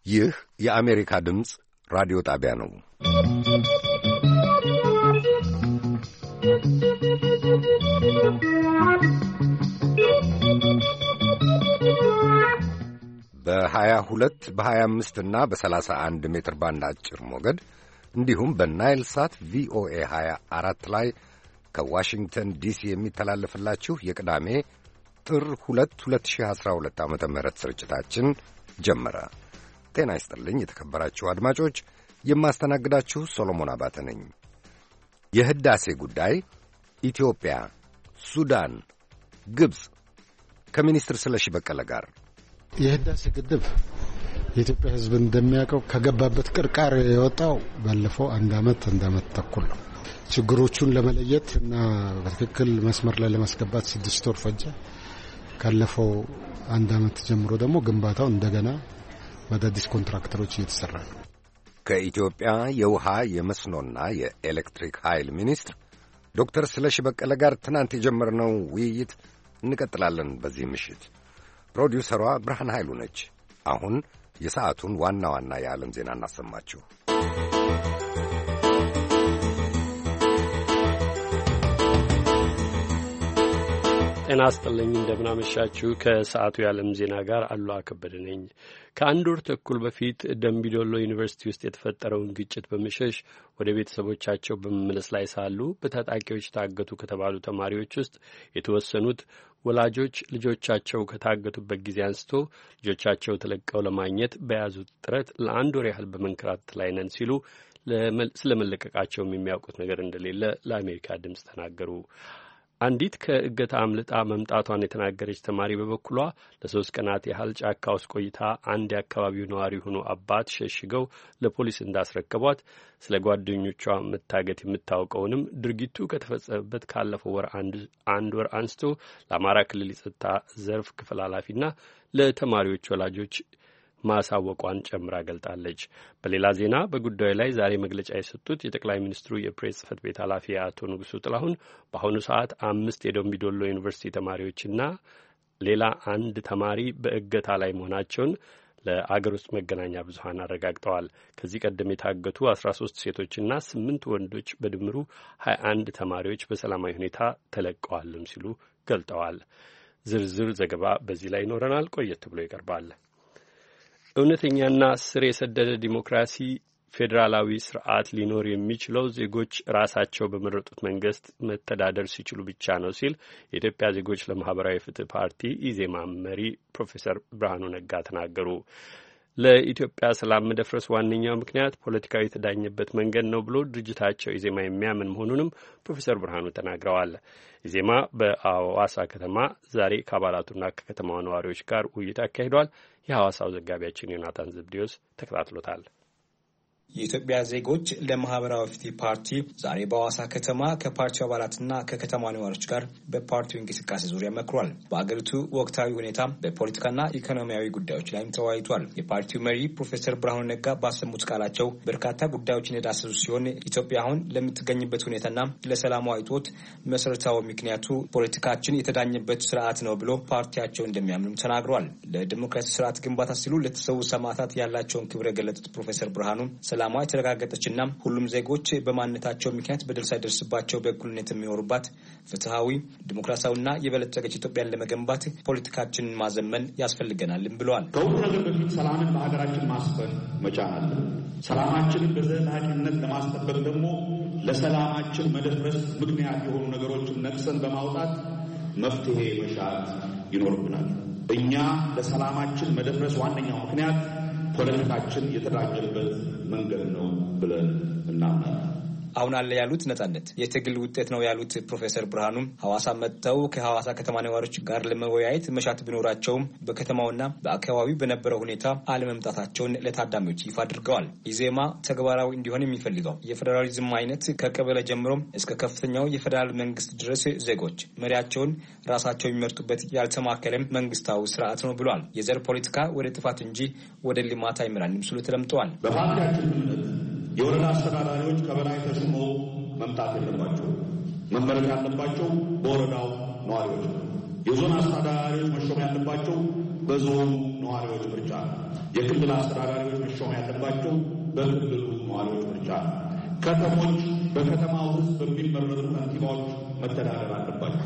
ይህ የአሜሪካ ድምፅ ራዲዮ ጣቢያ ነው። በ22 በ25 እና በ31 ሜትር ባንድ አጭር ሞገድ እንዲሁም በናይል ሳት ቪኦኤ 24 ላይ ከዋሽንግተን ዲሲ የሚተላለፍላችሁ የቅዳሜ ጥር 2 2012 ዓ.ም ስርጭታችን ጀመረ። ጤና ይስጥልኝ የተከበራችሁ አድማጮች፣ የማስተናግዳችሁ ሶሎሞን አባተ ነኝ። የህዳሴ ጉዳይ ኢትዮጵያ፣ ሱዳን፣ ግብፅ ከሚኒስትር ስለሺ በቀለ ጋር የህዳሴ ግድብ የኢትዮጵያ ሕዝብ እንደሚያውቀው ከገባበት ቅርቃር የወጣው ባለፈው አንድ ዓመት ተኩል ነው። ችግሮቹን ለመለየት እና በትክክል መስመር ላይ ለማስገባት 6 ወር ፈጀ። ካለፈው አንድ ዓመት ጀምሮ ደግሞ ግንባታው እንደገና በአዳዲስ ኮንትራክተሮች እየተሰራ ነው። ከኢትዮጵያ የውሃ የመስኖና የኤሌክትሪክ ኃይል ሚኒስትር ዶክተር ስለሺ በቀለ ጋር ትናንት የጀመርነው ውይይት እንቀጥላለን። በዚህ ምሽት ፕሮዲውሰሯ ብርሃን ኃይሉ ነች። አሁን የሰዓቱን ዋና ዋና የዓለም ዜና እናሰማችሁ። ጤና ይስጥልኝ፣ እንደምናመሻችሁ። ከሰዓቱ የዓለም ዜና ጋር አሉላ ከበደ ነኝ። ከአንድ ወር ተኩል በፊት ደምቢዶሎ ዩኒቨርሲቲ ውስጥ የተፈጠረውን ግጭት በመሸሽ ወደ ቤተሰቦቻቸው በመመለስ ላይ ሳሉ በታጣቂዎች ታገቱ ከተባሉ ተማሪዎች ውስጥ የተወሰኑት ወላጆች ልጆቻቸው ከታገቱበት ጊዜ አንስቶ ልጆቻቸው ተለቀው ለማግኘት በያዙት ጥረት ለአንድ ወር ያህል በመንከራተት ላይ ነን ሲሉ ስለመለቀቃቸውም የሚያውቁት ነገር እንደሌለ ለአሜሪካ ድምፅ ተናገሩ። አንዲት ከእገታ አምልጣ መምጣቷን የተናገረች ተማሪ በበኩሏ ለ3 ቀናት ያህል ጫካ ውስጥ ቆይታ አንድ የአካባቢው ነዋሪ የሆኑ አባት ሸሽገው ለፖሊስ እንዳስረከቧት፣ ስለ ጓደኞቿ መታገት የምታውቀውንም ድርጊቱ ከተፈጸመበት ካለፈው ወር አንድ ወር አንስቶ ለአማራ ክልል የጸጥታ ዘርፍ ክፍል ኃላፊና ለተማሪዎች ወላጆች ማሳወቋን ጨምራ ገልጣለች። በሌላ ዜና በጉዳዩ ላይ ዛሬ መግለጫ የሰጡት የጠቅላይ ሚኒስትሩ የፕሬስ ጽህፈት ቤት ኃላፊ አቶ ንጉሱ ጥላሁን በአሁኑ ሰዓት 5 የደምቢዶሎ ዩኒቨርሲቲ ተማሪዎችና ሌላ አንድ ተማሪ በእገታ ላይ መሆናቸውን ለአገር ውስጥ መገናኛ ብዙኃን አረጋግጠዋል። ከዚህ ቀደም የታገቱ 13 ሴቶችና 8 ወንዶች በድምሩ 21 ተማሪዎች በሰላማዊ ሁኔታ ተለቀዋልም ሲሉ ገልጠዋል። ዝርዝር ዘገባ በዚህ ላይ ይኖረናል፣ ቆየት ብሎ ይቀርባል። እውነተኛና ስር የሰደደ ዲሞክራሲ ፌዴራላዊ ስርዓት ሊኖር የሚችለው ዜጎች ራሳቸው በመረጡት መንግስት መተዳደር ሲችሉ ብቻ ነው ሲል የኢትዮጵያ ዜጎች ለማህበራዊ ፍትህ ፓርቲ ኢዜማ መሪ ፕሮፌሰር ብርሃኑ ነጋ ተናገሩ። ለኢትዮጵያ ሰላም መደፍረስ ዋነኛው ምክንያት ፖለቲካዊ የተዳኘበት መንገድ ነው ብሎ ድርጅታቸው ኢዜማ የሚያምን መሆኑንም ፕሮፌሰር ብርሃኑ ተናግረዋል። ኢዜማ በአዋሳ ከተማ ዛሬ ከአባላቱና ከከተማው ነዋሪዎች ጋር ውይይት አካሂዷል። የሐዋሳው ዘጋቢያችን ዮናታን ዘብዴዎስ ተከታትሎታል። የኢትዮጵያ ዜጎች ለማህበራዊ ፍትህ ፓርቲ ዛሬ በአዋሳ ከተማ ከፓርቲው አባላትና ከከተማ ነዋሪዎች ጋር በፓርቲው እንቅስቃሴ ዙሪያ መክሯል። በአገሪቱ ወቅታዊ ሁኔታ፣ በፖለቲካና ኢኮኖሚያዊ ጉዳዮች ላይም ተወያይቷል። የፓርቲው መሪ ፕሮፌሰር ብርሃኑ ነጋ ባሰሙት ቃላቸው በርካታ ጉዳዮችን የዳሰሱ ሲሆን ኢትዮጵያ አሁን ለምትገኝበት ሁኔታና ለሰላሟ እጦት መሰረታዊ ምክንያቱ ፖለቲካችን የተዳኘበት ስርዓት ነው ብሎ ፓርቲያቸው እንደሚያምኑም ተናግረዋል። ለዲሞክራሲ ስርዓት ግንባታ ሲሉ ለተሰዉ ሰማዕታት ያላቸውን ክብር የገለጹት ፕሮፌሰር ብርሃኑ ሰላሟ የተረጋገጠችና ሁሉም ዜጎች በማንነታቸው ምክንያት በደል ሳይደርስባቸው በእኩልነት የሚኖሩባት ፍትሃዊ፣ ዲሞክራሲያዊና የበለጸገች ኢትዮጵያን ለመገንባት ፖለቲካችንን ማዘመን ያስፈልገናልም ብለዋል። ከሁሉ ነገር በፊት ሰላምን በሀገራችን ማስፈን መቻል አለ። ሰላማችንን በዘላቂነት ለማስጠበቅ ደግሞ ለሰላማችን መደፍረስ ምክንያት የሆኑ ነገሮችን ነቅሰን በማውጣት መፍትሄ መሻት ይኖርብናል። እኛ ለሰላማችን መደፍረስ ዋነኛው ምክንያት ፖለቲካችን የተዳኘበት መንገድ ነው ብለን እናምናለን። አሁን አለ ያሉት ነጻነት የትግል ውጤት ነው ያሉት ፕሮፌሰር ብርሃኑም ሐዋሳ መጥተው ከሐዋሳ ከተማ ነዋሪዎች ጋር ለመወያየት መሻት ቢኖራቸውም በከተማውና በአካባቢው በነበረው ሁኔታ አለመምጣታቸውን ለታዳሚዎች ይፋ አድርገዋል። ኢዜማ ተግባራዊ እንዲሆን የሚፈልገው የፌዴራሊዝም አይነት ከቀበሌ ጀምሮ እስከ ከፍተኛው የፌዴራል መንግስት ድረስ ዜጎች መሪያቸውን ራሳቸው የሚመርጡበት ያልተማከለም መንግስታዊ ስርዓት ነው ብሏል። የዘር ፖለቲካ ወደ ጥፋት እንጂ ወደ ልማት አይመራንም ሲሉ ተደምጠዋል። በፓርቲያችን የወረዳ አስተዳዳሪዎች ከበላይ ተሹመው መምጣት የለባቸው። መመረጥ ያለባቸው በወረዳው ነዋሪዎች ነው። የዞን አስተዳዳሪዎች መሾም ያለባቸው በዞኑ ነዋሪዎች ምርጫ ነው። የክልል አስተዳዳሪዎች መሾም ያለባቸው በክልሉ ነዋሪዎች ምርጫ ነው። ከተሞች በከተማ ውስጥ በሚመረጡ ከንቲባዎች መተዳደር አለባቸው።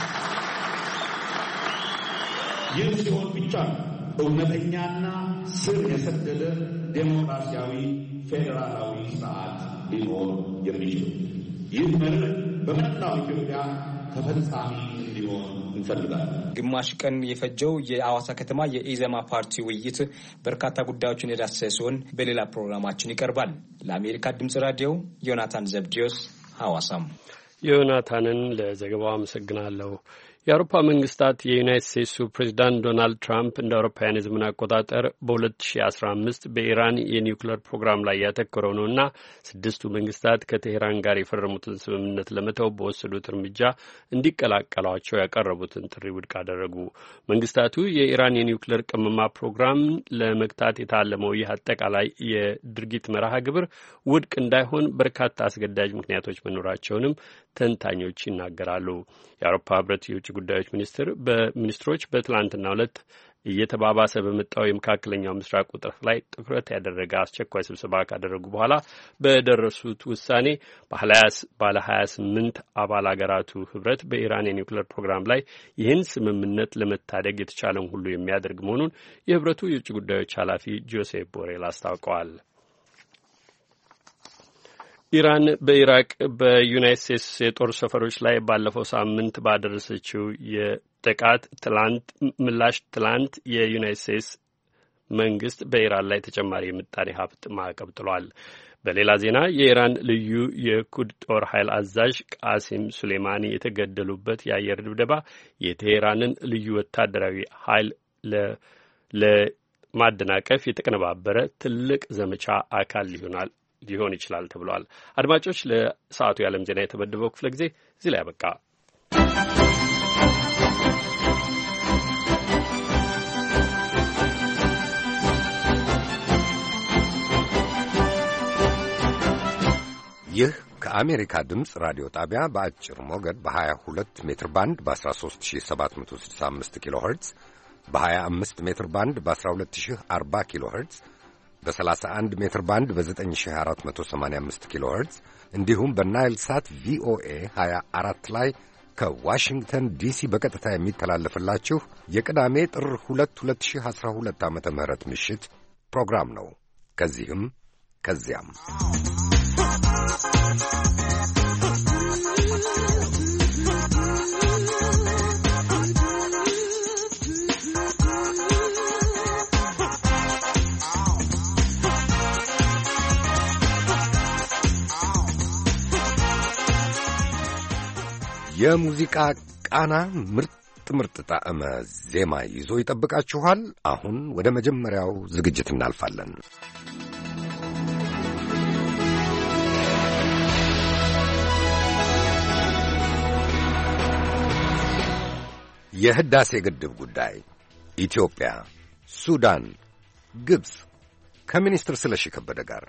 ይህ ሲሆን ብቻ እውነተኛና ስር የሰደደ ዴሞክራሲያዊ ፌዴራላዊ ስርዓት ሊኖር የሚችል ይህ መርህ በመላው ኢትዮጵያ ተፈጻሚ እንዲሆን እንፈልጋለን። ግማሽ ቀን የፈጀው የአዋሳ ከተማ የኢዘማ ፓርቲ ውይይት በርካታ ጉዳዮችን የዳሰሰ ሲሆን በሌላ ፕሮግራማችን ይቀርባል። ለአሜሪካ ድምጽ ራዲዮ ዮናታን ዘብዲዮስ ሐዋሳም። ዮናታንን ለዘገባው አመሰግናለሁ። የአውሮፓ መንግስታት የዩናይትድ ስቴትሱ ፕሬዚዳንት ዶናልድ ትራምፕ እንደ አውሮፓውያን የዘመን አቆጣጠር በ2015 በኢራን የኒውክሌር ፕሮግራም ላይ ያተኮረው ነውና ስድስቱ መንግስታት ከቴሄራን ጋር የፈረሙትን ስምምነት ለመተው በወሰዱት እርምጃ እንዲቀላቀሏቸው ያቀረቡትን ጥሪ ውድቅ አደረጉ። መንግስታቱ የኢራን የኒውክሌር ቅመማ ፕሮግራም ለመግታት የታለመው ይህ አጠቃላይ የድርጊት መርሃ ግብር ውድቅ እንዳይሆን በርካታ አስገዳጅ ምክንያቶች መኖራቸውንም ተንታኞች ይናገራሉ። የአውሮፓ ህብረት የውጭ ጉዳዮች ሚኒስትሮች በትላንትናው ዕለት እየተባባሰ በመጣው የመካከለኛው ምስራቅ ውጥረት ላይ ትኩረት ያደረገ አስቸኳይ ስብሰባ ካደረጉ በኋላ በደረሱት ውሳኔ ባለ 28 አባል አገራቱ ህብረት በኢራን የኒውክሌር ፕሮግራም ላይ ይህን ስምምነት ለመታደግ የተቻለውን ሁሉ የሚያደርግ መሆኑን የህብረቱ የውጭ ጉዳዮች ኃላፊ ጆሴፕ ቦሬል አስታውቀዋል። ኢራን በኢራቅ በዩናይትድ ስቴትስ የጦር ሰፈሮች ላይ ባለፈው ሳምንት ባደረሰችው የጥቃት ትላንት የዩናይትድ ስቴትስ መንግስት በኢራን ላይ ተጨማሪ የምጣኔ ሀብት ማዕቀብ ጥሏል። በሌላ ዜና የኢራን ልዩ የኩድ ጦር ኃይል አዛዥ ቃሲም ሱሌማኒ የተገደሉበት የአየር ድብደባ የቴሄራንን ልዩ ወታደራዊ ኃይል ለማደናቀፍ የተቀነባበረ ትልቅ ዘመቻ አካል ሊሆን ይችላል ተብሏል። አድማጮች፣ ለሰዓቱ የዓለም ዜና የተመደበው ክፍለ ጊዜ እዚህ ላይ ያበቃ። ይህ ከአሜሪካ ድምፅ ራዲዮ ጣቢያ በአጭር ሞገድ በ22 ሜትር ባንድ በ13765 ኪሎ ሄርትዝ፣ በ25 ሜትር ባንድ በ12040 ኪሎ ሄርትዝ፣ በ31 ሜትር ባንድ በ9485 ኪሎ ሄርትዝ እንዲሁም በናይል ሳት ቪኦኤ 24 ላይ ከዋሽንግተን ዲሲ በቀጥታ የሚተላለፍላችሁ የቅዳሜ ጥር 2 2012 ዓ.ም ምሽት ፕሮግራም ነው። ከዚህም ከዚያም የሙዚቃ ቃና ምርጥ ጣዕመ ዜማ ይዞ ይጠብቃችኋል። አሁን ወደ መጀመሪያው ዝግጅት እናልፋለን። የህዳሴ ግድብ ጉዳይ፣ ኢትዮጵያ፣ ሱዳን፣ ግብፅ ከሚኒስትር ስለሺ ከበደ ጋር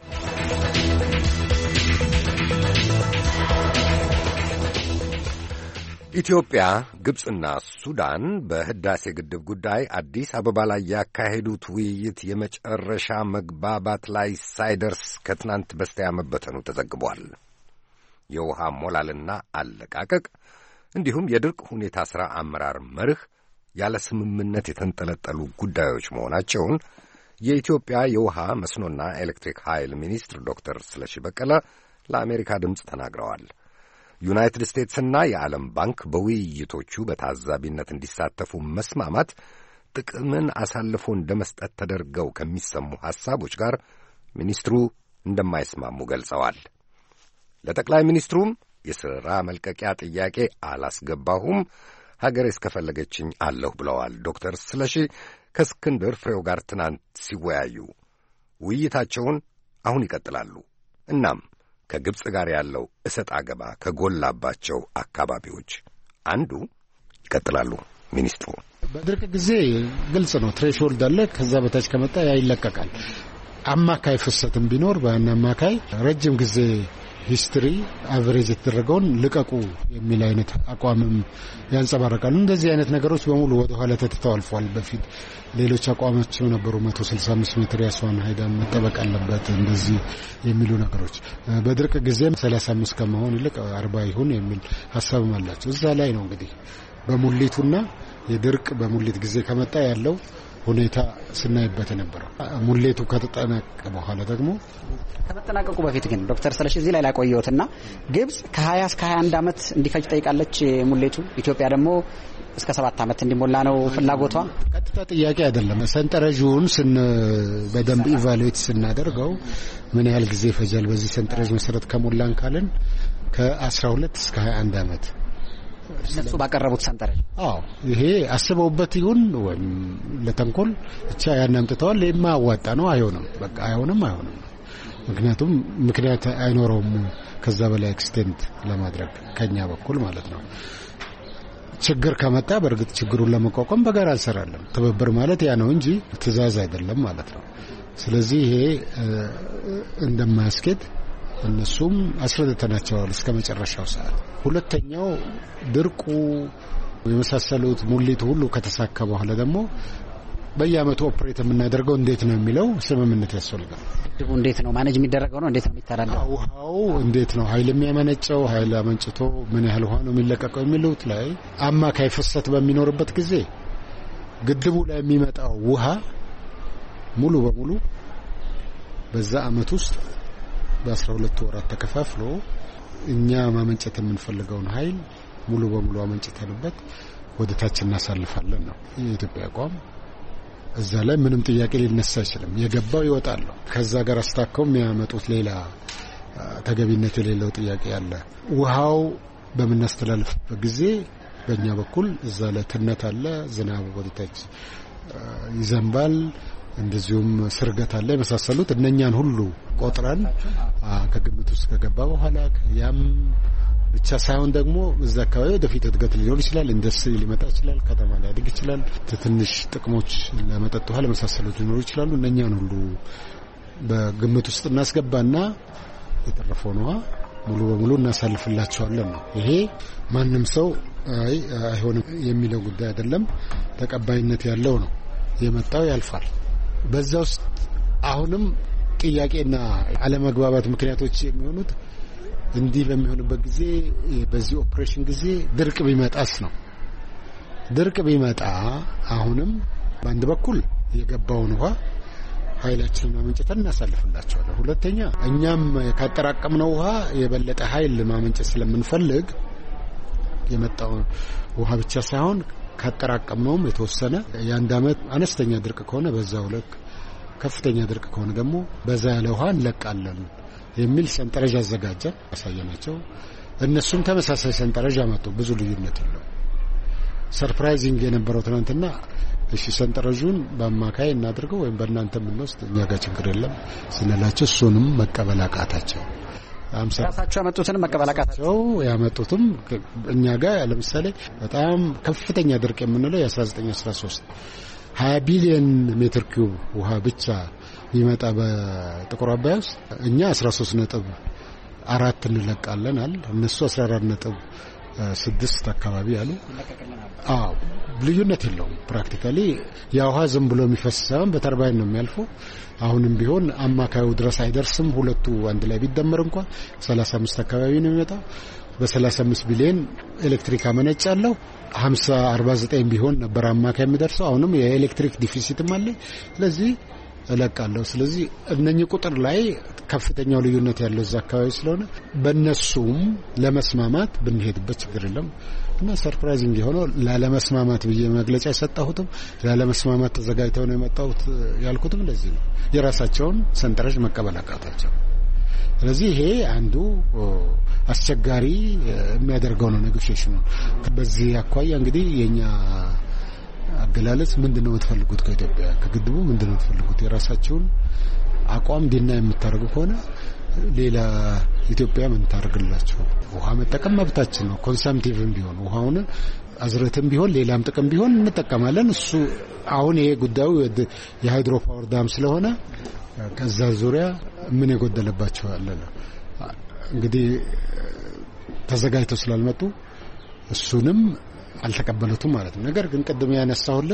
ኢትዮጵያ፣ ግብፅና ሱዳን በህዳሴ ግድብ ጉዳይ አዲስ አበባ ላይ ያካሄዱት ውይይት የመጨረሻ መግባባት ላይ ሳይደርስ ከትናንት በስቲያ መበተኑ ተዘግቧል። የውሃ ሞላልና አለቃቀቅ እንዲሁም የድርቅ ሁኔታ ሥራ አመራር መርህ ያለ ስምምነት የተንጠለጠሉ ጉዳዮች መሆናቸውን የኢትዮጵያ የውሃ መስኖና ኤሌክትሪክ ኃይል ሚኒስትር ዶክተር ስለሺ በቀለ ለአሜሪካ ድምፅ ተናግረዋል። ዩናይትድ ስቴትስና የዓለም ባንክ በውይይቶቹ በታዛቢነት እንዲሳተፉ መስማማት ጥቅምን አሳልፎ እንደ መስጠት ተደርገው ከሚሰሙ ሐሳቦች ጋር ሚኒስትሩ እንደማይስማሙ ገልጸዋል። ለጠቅላይ ሚኒስትሩም የሥራ መልቀቂያ ጥያቄ አላስገባሁም፣ ሀገሬ እስከፈለገችኝ አለሁ ብለዋል። ዶክተር ስለሺ ከእስክንድር ፍሬው ጋር ትናንት ሲወያዩ ውይይታቸውን አሁን ይቀጥላሉ። እናም ከግብፅ ጋር ያለው እሰጥ አገባ ከጎላባቸው አካባቢዎች አንዱ ይቀጥላሉ ሚኒስትሩ። በድርቅ ጊዜ ግልጽ ነው፣ ትሬሽሆልድ አለ። ከዛ በታች ከመጣ ያ ይለቀቃል። አማካይ ፍሰትም ቢኖር በአማካይ ረጅም ጊዜ ሂስትሪ አቨሬጅ የተደረገውን ልቀቁ የሚል አይነት አቋምም ያንጸባርቃሉ። እንደዚህ አይነት ነገሮች በሙሉ ወደ ኋላ ተትተው አልፏል። በፊት ሌሎች አቋሞች ነበሩ። 165 ሜትር ያስዋን ሀይዳን መጠበቅ አለበት እንደዚህ የሚሉ ነገሮች። በድርቅ ጊዜም 35 ከመሆን ይልቅ 40 ይሁን የሚል ሀሳብም አላቸው። እዛ ላይ ነው እንግዲህ በሙሊቱና የድርቅ በሙሊት ጊዜ ከመጣ ያለው ሁኔታ ስናይበት ነበር። ሙሌቱ ከተጠናቀቀ በኋላ ደግሞ ከመጠናቀቁ በፊት ግን ዶክተር ስለሺ እዚህ ላይ ላቆየውትና ግብጽ ከ20 እስከ 21 ዓመት እንዲፈጅ ጠይቃለች ሙሌቱ። ኢትዮጵያ ደግሞ እስከ 7 ዓመት እንዲሞላ ነው ፍላጎቷ። ቀጥታ ጥያቄ አይደለም። ሰንጠረዡን በደንብ ኢቫሉዌት ስናደርገው ምን ያህል ጊዜ ይፈጃል በዚህ ሰንጠረዥ መሰረት ከሞላን ካልን ከ12 እስከ 21 ዓመት እነሱ ባቀረቡት ሰንጠረዥ። ይሄ አስበውበት ይሁን ወይም ለተንኮል ብቻ ያን አምጥተዋል። የማያዋጣ ነው። አይሆንም፣ በቃ አይሆንም። ምክንያቱም ምክንያት አይኖረውም ከዛ በላይ ኤክስቴንድ ለማድረግ ከኛ በኩል ማለት ነው። ችግር ከመጣ በእርግጥ ችግሩን ለመቋቋም በጋራ እንሰራለን። ትብብር ማለት ያ ነው እንጂ ትዕዛዝ አይደለም ማለት ነው። ስለዚህ ይሄ እንደማያስኬድ እነሱም አስረድተናቸዋል እስከ መጨረሻው ሰዓት። ሁለተኛው ድርቁ የመሳሰሉት ሙሊቱ ሁሉ ከተሳካ በኋላ ደግሞ በየአመቱ ኦፕሬት የምናደርገው እንዴት ነው የሚለው ስምምነት ያስፈልጋል። ግድቡ እንዴት ነው ማኔጅ የሚደረገው ነው? እንዴት ነው የሚተዳደረው? ውሃው እንዴት ነው ኃይል የሚያመነጨው? ኃይል አመንጭቶ ምን ያህል ውሃ ነው የሚለቀቀው የሚሉት ላይ አማካይ ፍሰት በሚኖርበት ጊዜ ግድቡ ላይ የሚመጣው ውሃ ሙሉ በሙሉ በዛ አመት ውስጥ በ12 ወራት ተከፋፍሎ እኛ ማመንጨት የምንፈልገውን ኃይል ሙሉ በሙሉ አመንጭተንበት ወደ ታች እናሳልፋለን ነው የኢትዮጵያ አቋም። እዛ ላይ ምንም ጥያቄ ሊነሳ አይችልም። የገባው ይወጣል። ከዛ ጋር አስታከው የሚያመጡት ሌላ ተገቢነት የሌለው ጥያቄ አለ። ውሃው በመናስተላልፍበት ጊዜ በእኛ በኩል እዛ ላይ ትነት አለ። ዝናብ ወደ ታች ይዘንባል። እንደዚሁም ስርገት አለ። የመሳሰሉት እነኛን ሁሉ ቆጥረን ከግምት ውስጥ ከገባ በኋላ ያም ብቻ ሳይሆን ደግሞ እዛ አካባቢ ወደፊት እድገት ሊኖር ይችላል። ኢንዱስትሪ ሊመጣ ይችላል። ከተማ ሊያድግ ይችላል። ትንሽ ጥቅሞች ለመጠጥ ውሃ ለመሳሰሉት ሊኖሩ ይችላሉ። እነኛን ሁሉ በግምት ውስጥ እናስገባና የተረፈውን ውሃ ሙሉ በሙሉ እናሳልፍላቸዋለን ነው። ይሄ ማንም ሰው አይሆንም የሚለው ጉዳይ አይደለም። ተቀባይነት ያለው ነው። የመጣው ያልፋል። በዛ ውስጥ አሁንም ጥያቄና አለመግባባት ምክንያቶች የሚሆኑት እንዲህ በሚሆንበት ጊዜ በዚህ ኦፕሬሽን ጊዜ ድርቅ ቢመጣስ ነው። ድርቅ ቢመጣ አሁንም በአንድ በኩል የገባውን ውሃ ኃይላችንን ማመንጨት እናሳልፍላቸዋለን። ሁለተኛ እኛም ካጠራቀምነው ውሃ የበለጠ ኃይል ማመንጨት ስለምንፈልግ የመጣው ውሃ ብቻ ሳይሆን ካጠራቀምነውም የተወሰነ የአንድ አመት አነስተኛ ድርቅ ከሆነ በዛው ልክ፣ ከፍተኛ ድርቅ ከሆነ ደግሞ በዛ ያለ ውሃ እንለቃለን የሚል ሰንጠረዥ አዘጋጀ ያሳየናቸው። እነሱም ተመሳሳይ ሰንጠረዥ አመጡ። ብዙ ልዩነት የለው። ሰርፕራይዚንግ የነበረው ትናንትና እሺ ሰንጠረዡን በአማካይ እናድርገው ወይም በእናንተ የምንወስድ እኛ ጋር ችግር የለም ስንላቸው እሱንም መቀበል አቃታቸው። ራሳቸው ያመጡትን መቀበላቃታቸው ያመጡትም እኛ ጋር ለምሳሌ በጣም ከፍተኛ ድርቅ የምንለው የ1913 20 ቢሊዮን ሜትር ኪዩብ ውሃ ብቻ ቢመጣ በጥቁር አባይ ውስጥ እኛ 13.4 እንለቃለን አለ። እነሱ 14.6 አካባቢ አሉ። ልዩነት የለውም። ፕራክቲካሊ ያ ውሃ ዝም ብሎ የሚፈስ ሳይሆን በተርባይን ነው የሚያልፈው። አሁንም ቢሆን አማካዩ ድረስ አይደርስም። ሁለቱ አንድ ላይ ቢደመር እንኳን 35 አካባቢ ነው የሚመጣው። በ35 ቢሊዮን ኤሌክትሪክ አመነጫለሁ። 50-49 ቢሆን ነበር አማካይ የሚደርሰው። አሁንም የኤሌክትሪክ ዲፊሲትም አለ። ስለዚህ እለቃለሁ። ስለዚህ እነኚህ ቁጥር ላይ ከፍተኛው ልዩነት ያለው እዛ አካባቢ ስለሆነ በእነሱም ለመስማማት ብንሄድበት ችግር የለም እና ሰርፕራይዚንግ የሆነው ላለመስማማት ብዬ መግለጫ የሰጠሁትም ላለመስማማት ተዘጋጅተው ነው የመጣሁት ያልኩትም ለዚህ ነው። የራሳቸውን ሰንጠረዥ መቀበል አቃታቸው። ስለዚህ ይሄ አንዱ አስቸጋሪ የሚያደርገው ነው ኔጎሺዬሽኑ። በዚህ አኳያ እንግዲህ የኛ አገላለጽ ምንድነው የምትፈልጉት ከኢትዮጵያ ከግድቡ ምንድነው የምትፈልጉት? የራሳቸውን አቋም ዲና የምታደርጉ ከሆነ ሌላ ኢትዮጵያ ምን ታደርግላችሁ? ውሃ መጠቀም መብታችን ነው። ኮንሰምቲቭም ቢሆን ውሃውን አዝረትም ቢሆን ሌላም ጥቅም ቢሆን እንጠቀማለን። እሱ አሁን ይሄ ጉዳዩ የሃይድሮ ፓወር ዳም ስለሆነ ከዛ ዙሪያ ምን የጎደለባቸው አለ ነው። እንግዲህ ተዘጋጅተው ስላልመጡ እሱንም አልተቀበሉትም ማለት ነው። ነገር ግን ቅድም ያነሳሁልህ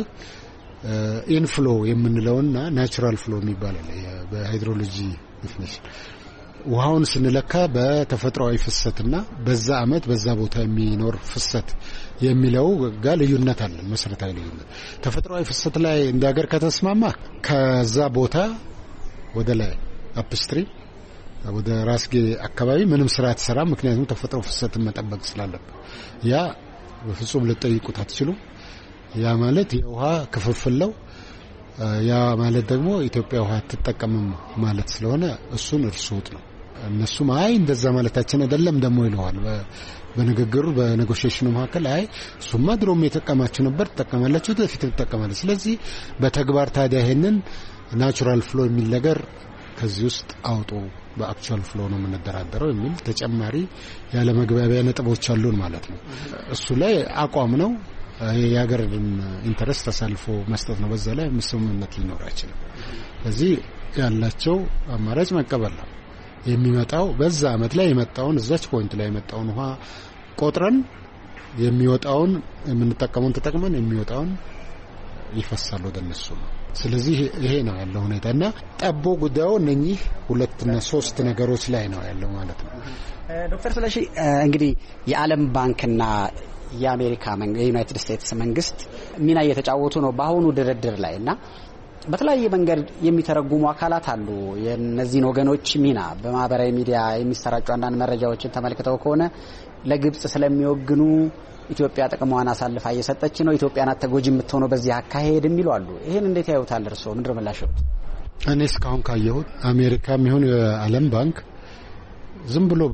ኢንፍሎ የምንለውና ናቹራል ፍሎ የሚባለው በሃይድሮሎጂ ዲፊኒሽን ውሃውን ስንለካ በተፈጥሯዊ ፍሰትና በዛ አመት በዛ ቦታ የሚኖር ፍሰት የሚለው ጋር ልዩነት አለ። መሰረታዊ ልዩነት ተፈጥሯዊ ፍሰት ላይ እንደ ሀገር ከተስማማ ከዛ ቦታ ወደ ላይ አፕስትሪም ወደ ራስጌ አካባቢ ምንም ስራ አትሰራ። ምክንያቱም ተፈጥሮ ፍሰትን መጠበቅ ስላለበት ያ በፍጹም ልጠይቁት አትችሉ። ያ ማለት የውሃ ክፍፍል ነው። ያ ማለት ደግሞ ኢትዮጵያ ውሃ አትጠቀምም ማለት ስለሆነ እሱን እርሱት ነው። እነሱም አይ እንደዛ ማለታችን አይደለም ደግሞ ይለዋል በንግግሩ በኔጎሺዬሽኑ መካከል አይ እሱማ ድሮም የተጠቀማችሁ ነበር ተጠቀማላችሁ ወደፊት ተጠቀማላችሁ። ስለዚህ በተግባር ታዲያ ይሄንን ናቹራል ፍሎ የሚል ነገር ከዚህ ውስጥ አውጡ፣ በአክቹዋል ፍሎ ነው የምንደራደረው የሚል ተጨማሪ ያለ መግባቢያ ነጥቦች አሉን ማለት ነው። እሱ ላይ አቋም ነው የሀገርን ኢንተረስት ተሳልፎ መስጠት ነው። በዛ ላይ ስምምነት ሊኖር አይችልም። ስለዚህ ያላቸው አማራጭ መቀበል ነው። የሚመጣው በዛ አመት ላይ የመጣውን እዛች ፖይንት ላይ የመጣውን ውሃ ቆጥረን የሚወጣውን የምንጠቀመውን ተጠቅመን የሚወጣውን ይፈሳል ወደ እነሱ ነው። ስለዚህ ይሄ ነው ያለው ሁኔታና ጠቦ ጉዳዩ እነኚህ 2 እና 3 ነገሮች ላይ ነው ያለው ማለት ነው። ዶክተር ስለሺ እንግዲህ የዓለም ባንክና የአሜሪካ የዩናይትድ ስቴትስ መንግስት ሚና እየተጫወቱ ነው በአሁኑ ድርድር ላይና በተለያየ መንገድ የሚተረጉሙ አካላት አሉ የነዚህን ወገኖች ሚና። በማህበራዊ ሚዲያ የሚሰራጩ አንዳንድ መረጃዎችን ተመልክተው ከሆነ ለግብጽ ስለሚወግኑ ኢትዮጵያ ጥቅሟን አሳልፋ እየሰጠች ነው፣ ኢትዮጵያ ናት ተጎጂ የምትሆነው በዚህ አካሄድ የሚሉ አሉ። ይሄን እንዴት ያዩታል እርስዎ? ምንድነው ምላሽዎት? እኔ እስካሁን ካየሁት አሜሪካም ይሁን የዓለም ባንክ ዝም ብሎ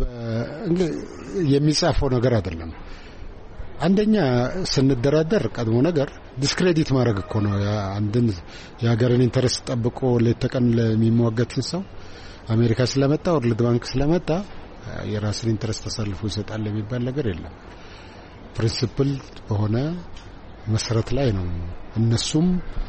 የሚጻፈው ነገር አይደለም። አንደኛ ስንደራደር ቀድሞ ነገር ዲስክሬዲት ማድረግ እኮ ነው። አንድን የሀገርን ኢንተረስት ጠብቆ ለተቀን ለሚሟገትን ሰው አሜሪካ ስለመጣ ወርልድ ባንክ ስለመጣ የራስን ኢንተረስት ተሳልፎ ይሰጣል የሚባል ነገር የለም። ፕሪንሲፕል በሆነ መሰረት ላይ ነው እነሱም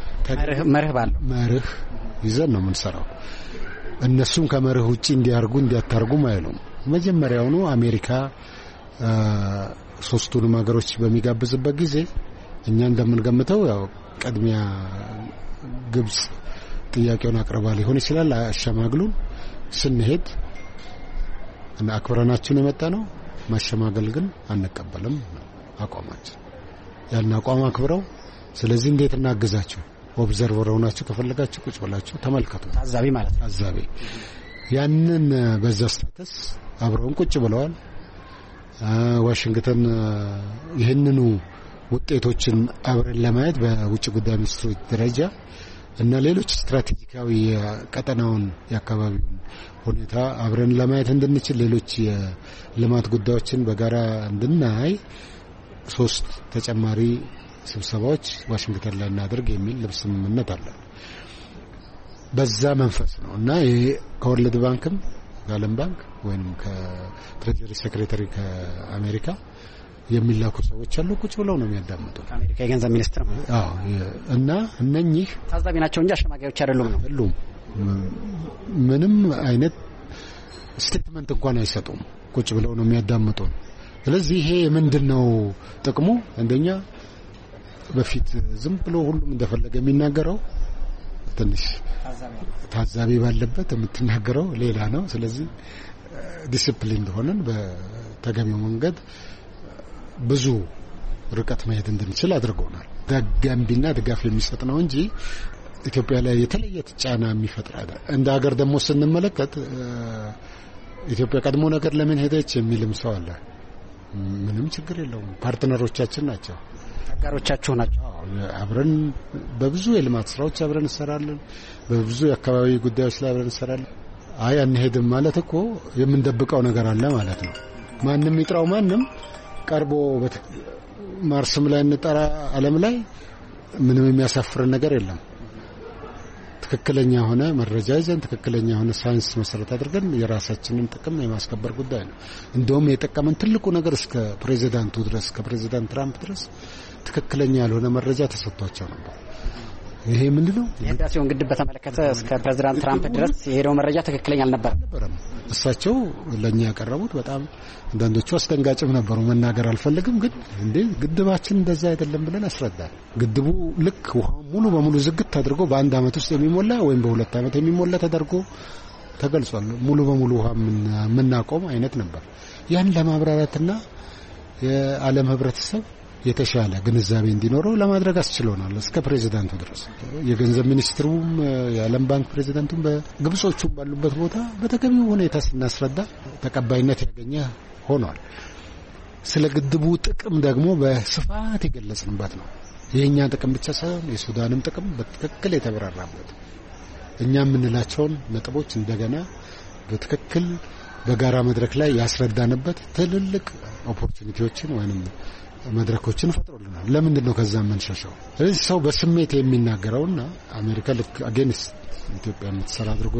መርህ ይዘን ነው የምንሰራው። እነሱም ከመርህ ውጪ እንዲያርጉ እንዲያታርጉም አይሉም። መጀመሪያውኑ አሜሪካ ሶስቱንም ሀገሮች በሚጋብዝበት ጊዜ እኛ እንደምንገምተው ያው ቀድሚያ ግብጽ ጥያቄውን አቅርባ ሊሆን ይችላል። አሸማግሉን ስንሄድ እና አክብረናችን የመጣ ነው። ማሸማገል ግን አንቀበልም አቋማችን። ያን አቋም አክብረው ስለዚህ እንዴት እናግዛችሁ ኦብዘርቨር ሆናችሁ ከፈለጋችሁ ቁጭ ብላችሁ ተመልከቱ። ታዛቢ ማለት ነው። ታዛቢ ያንን በዛ ስታተስ አብረውን ቁጭ ብለዋል። ዋሽንግተን ይህንኑ ውጤቶችን አብረን ለማየት በውጭ ጉዳይ ሚኒስትሮች ደረጃ እና ሌሎች ስትራቴጂካዊ ቀጠናውን የአካባቢውን ሁኔታ አብረን ለማየት እንድንችል ሌሎች የልማት ጉዳዮችን በጋራ እንድናይ 3 ተጨማሪ ስብሰባዎች ዋሽንግተን ላይ እናደርግ የሚል ስምምነት አለ። በዛ መንፈስ ነው እና ይሄ ከወርልድ ባንክም ከዓለም ባንክ ወይንም ከትሬጀሪ ሴክሬታሪ ከአሜሪካ የሚላኩ ሰዎች አሉ። ቁጭ ብለው ነው የሚያዳምጡት። አሜሪካ የገንዘብ ሚኒስትር ማለት አዎ። እና እነኚህ ታዛቢ ናቸው እንጂ አሸማጋዮች አይደሉም። ምንም አይነት ስቴትመንት እንኳን አይሰጡም። ቁጭ ብለው ነው የሚያዳምጡት። ስለዚህ ይሄ ምንድነው ጥቅሙ? አንደኛ በፊት ዝም ብሎ ሁሉም እንደፈለገ የሚናገረው ትንሽ ታዛቢ ባለበት የምትናገረው ሌላ ነው። ስለዚህ ዲሲፕሊን ሆነን በተገቢው መንገድ ብዙ ርቀት መሄድ እንድንችል አድርጎናል። ገንቢና ድጋፍ የሚሰጥ ነው እንጂ ኢትዮጵያ ላይ የተለየ ጫና የሚፈጥር አይደል። እንደ ሀገር ደግሞ ስንመለከት ኢትዮጵያ ቀድሞ ነገር ለምን ሄደች የሚልም ሰው አለ። ምንም ችግር የለውም። ፓርትነሮቻችን ናቸው፣ አጋሮቻችሁ ናቸው። አብረን በብዙ የልማት ስራዎች አብረን እንሰራለን። በብዙ የአካባቢ ጉዳዮች ላይ አብረን እንሰራለን። አይ አንሄድም ማለት እኮ የምንደብቀው ነገር አለ ማለት ነው። ማንም ይጥራው ማንም ቀርቦ ማርስም ላይ እንጠራ ዓለም ላይ ምንም የሚያሳፍረን ነገር የለም። ትክክለኛ ሆነ መረጃ ይዘን ትክክለኛ ሆነ ሳይንስ መሰረት አድርገን የራሳችንን ጥቅም የማስከበር ጉዳይ ነው። እንደውም የጠቀመን ትልቁ ነገር እስከ ፕሬዚዳንቱ ድረስ ከፕሬዚዳንት ትራምፕ ድረስ ትክክለኛ ያልሆነ መረጃ ተሰጥቷቸው ነበር። ይሄ ምንድነው? የህዳሴውን ግድብ በተመለከተ እስከ ፕሬዚዳንት ትራምፕ ድረስ የሄደው መረጃ ትክክለኛ አልነበረም። እሳቸው ለኛ ያቀረቡት በጣም አንዳንዶቹ አስደንጋጭም ነበሩ። መናገር አልፈልግም፣ ግን እንዴ ግድባችን እንደዛ አይደለም ብለን አስረዳን። ግድቡ ልክ ውሃው ሙሉ በሙሉ ዝግት አድርጎ በአንድ አመት ውስጥ የሚሞላ ወይም በሁለት አመት የሚሞላ ተደርጎ ተገልጿል። ሙሉ በሙሉ ውሃ የምናቆም አይነት ነበር። ያን ለማብራራትና የዓለም ህብረተሰብ የተሻለ ግንዛቤ እንዲኖረው ለማድረግ አስችሎናል። እስከ ፕሬዚዳንቱ ድረስ የገንዘብ ሚኒስትሩም የዓለም ባንክ ፕሬዚዳንቱም በግብጾቹም ባሉበት ቦታ በተገቢው ሁኔታ ስናስረዳ ተቀባይነት ያገኘ ሆኗል። ስለ ግድቡ ጥቅም ደግሞ በስፋት የገለጽንበት ነው። የኛ ጥቅም ብቻ ሳይሆን የሱዳንም ጥቅም በትክክል የተበራራበት እኛ የምንላቸውን ነጥቦች እንደገና በትክክል በጋራ መድረክ ላይ ያስረዳንበት ትልልቅ ኦፖርቹኒቲዎችን ወይንም መድረኮችን ፈጥሮልናል። ለምንድን ነው ከዛ የምንሸሸው? ስለዚህ ሰው በስሜት የሚናገረውና አሜሪካ ልክ አጌንስት ኢትዮጵያ የምትሰራ አድርጎ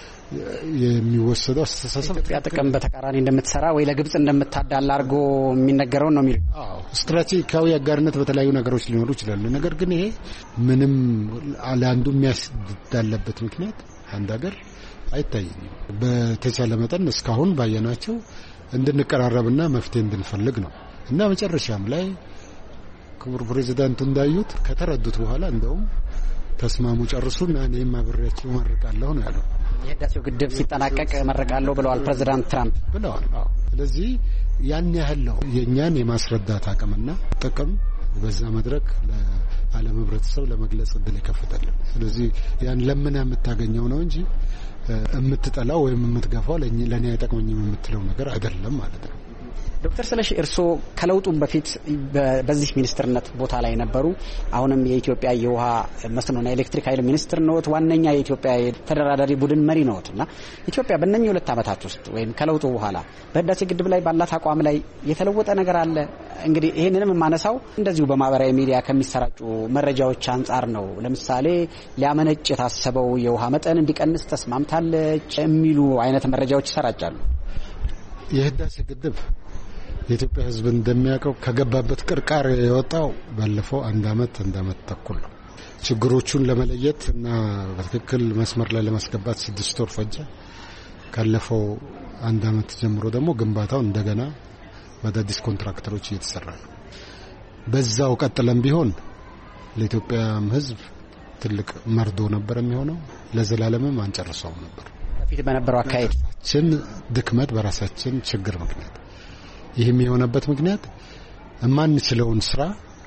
የሚወሰደው አስተሳሰብ ኢትዮጵያ ጥቅም በተቃራኒ እንደምትሰራ ወይ ለግብጽ እንደምታዳላ አድርጎ የሚነገረው ነው የሚሉት። ስትራቴጂካዊ አጋርነት በተለያዩ ነገሮች ሊኖሩ ይችላሉ። ነገር ግን ይሄ ምንም ለአንዱ የሚያስዳለበት ምክንያት አንድ ሀገር አይታየኝም። በተቻለ መጠን እስካሁን ባየናቸው እንድንቀራረብና መፍትሄ እንድንፈልግ ነው እና መጨረሻም ላይ ክቡር ፕሬዚዳንቱ እንዳዩት ከተረዱት በኋላ እንደውም ተስማሙ፣ ጨርሱና እኔም አብሬያችሁ መርቃለሁ ነው ያለው። የህዳሴው ግድብ ሲጠናቀቅ መርቃለሁ ብለዋል ፕሬዚዳንት ትራምፕ ብለዋል። ስለዚህ ያን ያህል ነው የኛን የማስረዳት አቅምና ጥቅም በዛ መድረክ ለዓለም ህብረተሰብ ለመግለጽ እድል ይከፈታል። ስለዚህ ያን ለምን የምታገኘው ነው እንጂ የምትጠላው ወይም የምትገፋው ለኔ አይጠቅመኝም የምትለው ነገር አይደለም ማለት ነው። ዶክተር ስለሺ እርስዎ ከለውጡም በፊት በዚህ ሚኒስትርነት ቦታ ላይ ነበሩ። አሁንም የኢትዮጵያ የውሃ መስኖና ኤሌክትሪክ ኃይል ሚኒስትር ነዎት። ዋነኛ የኢትዮጵያ ተደራዳሪ ቡድን መሪ ነዎትና ኢትዮጵያ በእነኚህ 2 ዓመታት ውስጥ ወይም ከለውጡ በኋላ በህዳሴ ግድብ ላይ ባላት አቋም ላይ የተለወጠ ነገር አለ? እንግዲህ ይሄንንም የማነሳው እንደዚሁ በማህበራዊ ሚዲያ ከሚሰራጩ መረጃዎች አንጻር ነው። ለምሳሌ ሊያመነጭ የታሰበው የውሃ መጠን እንዲቀንስ ተስማምታለች የሚሉ አይነት መረጃዎች ይሰራጫሉ። የህዳሴ ግድብ የኢትዮጵያ ህዝብ እንደሚያውቀው ከገባበት ቅርቃር የወጣው ባለፈው አንድ አመት ተኩል ነው። ችግሮቹን ለመለየት እና በትክክል መስመር ላይ ለማስገባት 6 ወር ፈጀ። ካለፈው አንድ አመት ጀምሮ ደግሞ ግንባታው እንደገና በአዳዲስ ኮንትራክተሮች እየተሰራ ነው። በዛው ቀጥለን ቢሆን ለኢትዮጵያም ህዝብ ትልቅ መርዶ ነበር የሚሆነው። ለዘላለምም አንጨርሰውም ነበር። በፊት በነበረው አካሄዳችን ድክመት በራሳችን ችግር ምክንያት ይህም የሆነበት ምክንያት የማንችለውን ስራ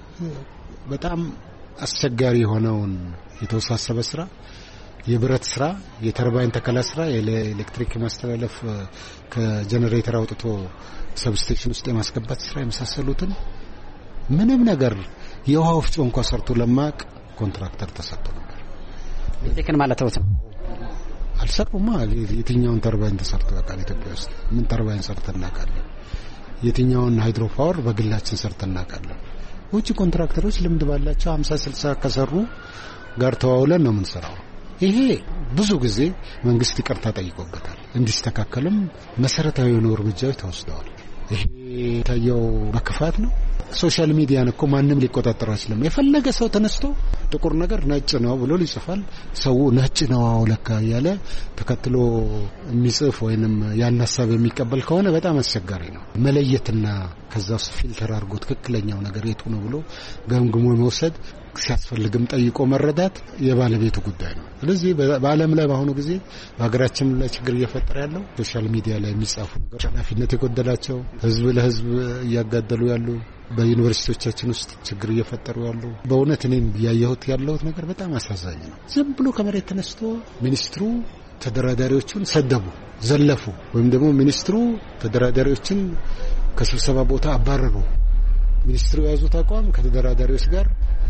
በጣም አስቸጋሪ የሆነውን የተወሳሰበ ስራ፣ የብረት ስራ፣ የተርባይን ተከላ ስራ፣ የኤሌክትሪክ ማስተላለፍ ከጀነሬተር አውጥቶ ሰብስቴሽን ውስጥ የማስገባት ስራ የመሳሰሉትን ምንም ነገር የውሃ ወፍጮ እንኳን ሰርቶ ለማቅ ኮንትራክተር ተሰጥቶ ነበር። ቴክን ማለት ነው አልሰሩማ። የትኛውን ተርባይን ተሰርቶ ያውቃል? ኢትዮጵያ ውስጥ ምን ተርባይን ሰርተን እናውቃለን? የትኛውን ሃይድሮ ፓወር በግላችን ሰርተን እናውቃለን? ውጭ ኮንትራክተሮች ልምድ ባላቸው 50-60 ከሰሩ ጋር ተዋውለን ነው የምንሰራው። ይሄ ብዙ ጊዜ መንግስት ይቅርታ ጠይቆበታል። እንዲስተካከልም መሰረታዊ የሆኑ እርምጃዎች ተወስደዋል። ይሄ ታየው በክፋት ነው። ሶሻል ሚዲያን እኮ ማንም ሊቆጣጠረው አይችልም። የፈለገ ሰው ተነስቶ ጥቁር ነገር ነጭ ነው ብሎ ይጽፋል። ሰው ነጭ ነው አውለካ ያለ ተከትሎ የሚጽፍ ወይንም ያን ሐሳብ የሚቀበል ከሆነ በጣም አስቸጋሪ ነው። መለየትና ከዛ ውስጥ ፊልተር አድርጎ ትክክለኛው ነገር የቱ ነው ብሎ ገምግሞ መውሰድ፣ ሲያስፈልግም ጠይቆ መረዳት የባለቤቱ ጉዳይ ነው። ስለዚህ በዓለም ላይ በአሁኑ ጊዜ በሀገራችን ላይ ችግር እየፈጠረ ያለው ሶሻል ሚዲያ ላይ የሚጻፉ ነገሮች ኃላፊነት የጎደላቸው ህዝብ ለህዝብ እያጋደሉ ያሉ በዩኒቨርሲቲዎቻችን ውስጥ ችግር እየፈጠሩ ያሉ በእውነት እኔን ያየሁት ያለሁት ነገር በጣም አሳዛኝ ነው። ዝም ብሎ ከመሬት ተነስቶ ሚኒስትሩ ተደራዳሪዎቹን ሰደቡ፣ ዘለፉ፣ ወይም ደግሞ ሚኒስትሩ ተደራዳሪዎችን ከስብሰባ ቦታ አባረሩ። ሚኒስትሩ የያዙት አቋም ከተደራዳሪዎች ጋር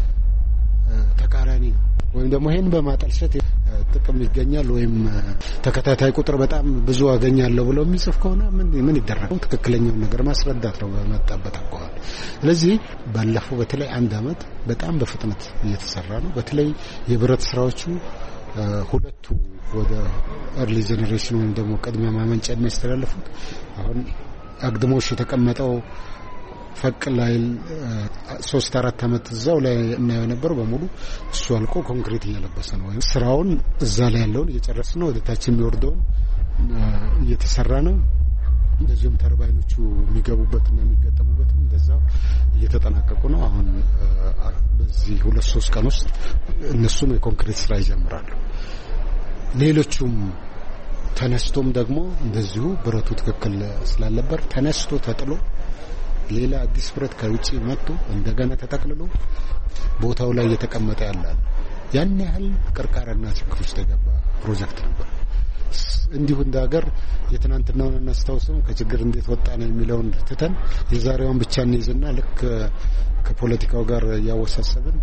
ተቃራኒ ነው። ወይም ደግሞ ይሄን በማጠልሸት ጥቅም ይገኛል ወይም ተከታታይ ቁጥር በጣም ብዙ አገኛለሁ ብለው የሚጽፍ ከሆነ ምን ይደረጋል? ትክክለኛውን ነገር ማስረዳት ነው በመጣበት አቋም። ስለዚህ ባለፈው በተለይ አንድ አመት በጣም በፍጥነት እየተሰራ ነው። በተለይ የብረት ስራዎቹ ሁለቱ ወደ ኤርሊ ጄኔሬሽን ወይም ደግሞ ቅድሚያ ማመንጫ የሚያስተላልፉት አሁን አግድሞሽ የተቀመጠው ፈቅ ላይ 3-4 አመት እዛው ላይ እናየው ነበር። በሙሉ እሱ አልቆ ኮንክሪት እየለበሰ ነው። ስራውን እዛ ላይ ያለውን እየጨረስን ነው። ወደ ታች የሚወርደውን እየተሰራ ነው። እንደዚሁም ተርባይኖቹ የሚገቡበትና የሚገጠሙበትም እንደዛው እየተጠናቀቁ ነው። አሁን በዚህ 2-3 ቀን ውስጥ እነሱም የኮንክሪት ስራ ይጀምራሉ። ሌሎቹም ተነስቶም ደግሞ እንደዚሁ ብረቱ ትክክል ስላለበት ተነስቶ ተጥሎ ሌላ አዲስ ብረት ከውጪ መጥቶ እንደገና ተጠቅልሎ ቦታው ላይ እየተቀመጠ ያላል። ያን ያህል ቅርቃርና ችግር ውስጥ የገባ ፕሮጀክት ነበር። እንዲሁ እንደ ሀገር የትናንትናውን እናስታውስም ከችግር እንዴት ወጣ ነው የሚለውን ትተን የዛሬውን ብቻ እንይዝና ልክ ከፖለቲካው ጋር ያወሳሰብን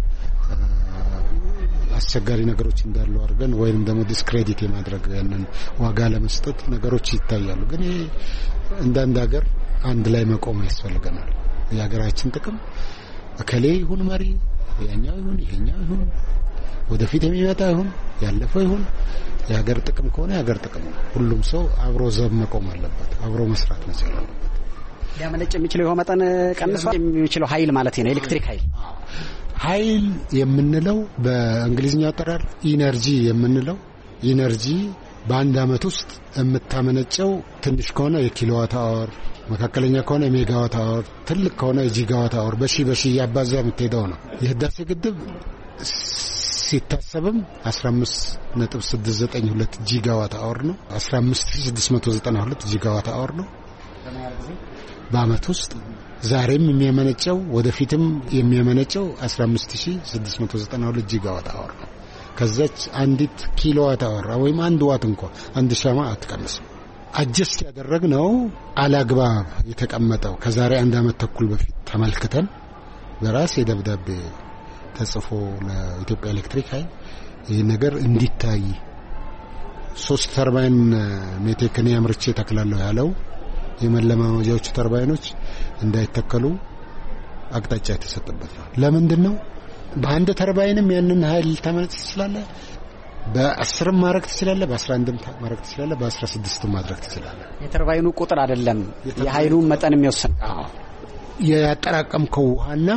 አስቸጋሪ ነገሮች እንዳሉ አድርገን ወይንም ደግሞ ዲስክሬዲት የማድረግ ያንን ዋጋ ለመስጠት ነገሮች ይታያሉ። ግን ይሄ እንደ ሀገር አንድ ላይ መቆም ያስፈልገናል። የሀገራችን ጥቅም እከሌ ይሁን መሪ ያኛው ይሁን ይሄኛው ይሁን ወደፊት የሚመጣ ይሁን ያለፈው ይሁን የሀገር ጥቅም ከሆነ የሀገር ጥቅም ነው። ሁሉም ሰው አብሮ ዘብ መቆም አለበት፣ አብሮ መስራት መቻል አለበት። ሊያመነጭ የሚችለው ይሄው መጠን ቀንሷል የሚችለው ኃይል ማለት ነው። ኤሌክትሪክ ኃይል የምንለው በእንግሊዝኛ አጠራር ኢነርጂ የምንለው ኢነርጂ በአንድ አመት ውስጥ የምታመነጨው ትንሽ ከሆነ የኪሎዋት አወር፣ መካከለኛ ከሆነ የሜጋዋት አወር፣ ትልቅ ከሆነ የጂጋዋት አወር በሺ ያባዛ የምትሄደው ነው። የህዳሴ ግድብ ሲታሰብም 15.692 ጂጋዋት አወር ነው። 15692 ጂጋዋት አወር ነው በአመት ውስጥ። ዛሬም የሚያመነጨው ወደፊትም የሚያመነጨው 15692 ጂጋዋት አወር ነው። ከዛች አንዲት ኪሎዋት አወር ወይም አንድ ዋት እንኳን አንድ ሻማ አትቀንስም። አጀስት ያደረግነው አላግባብ የተቀመጠው ከዛሬ 1 አመት ተኩል በፊት ተመልክተን በራሴ ደብዳቤ ተጽፎ ለኢትዮጵያ ኤሌክትሪክ ኃይል ይህ ነገር እንዲታይ 3 ተርባይን ሜቴክን ያምርቼ ተክላለሁ ያለው የመለማመጃዎቹ ተርባይኖች እንዳይተከሉ አቅጣጫ የተሰጠበት ነው። ለምንድን ነው? በአንድ ተርባይንም ያንን ኃይል ታመነጭ ትችላለህ። በ10 ማድረግ ትችላለህ፣ በ11 ማድረግ ትችላለህ፣ በ16 ማድረግ ትችላለህ። የተርባይኑ ቁጥር አይደለም የኃይሉን መጠን የሚወስን። ያጠራቀምከው ውሃና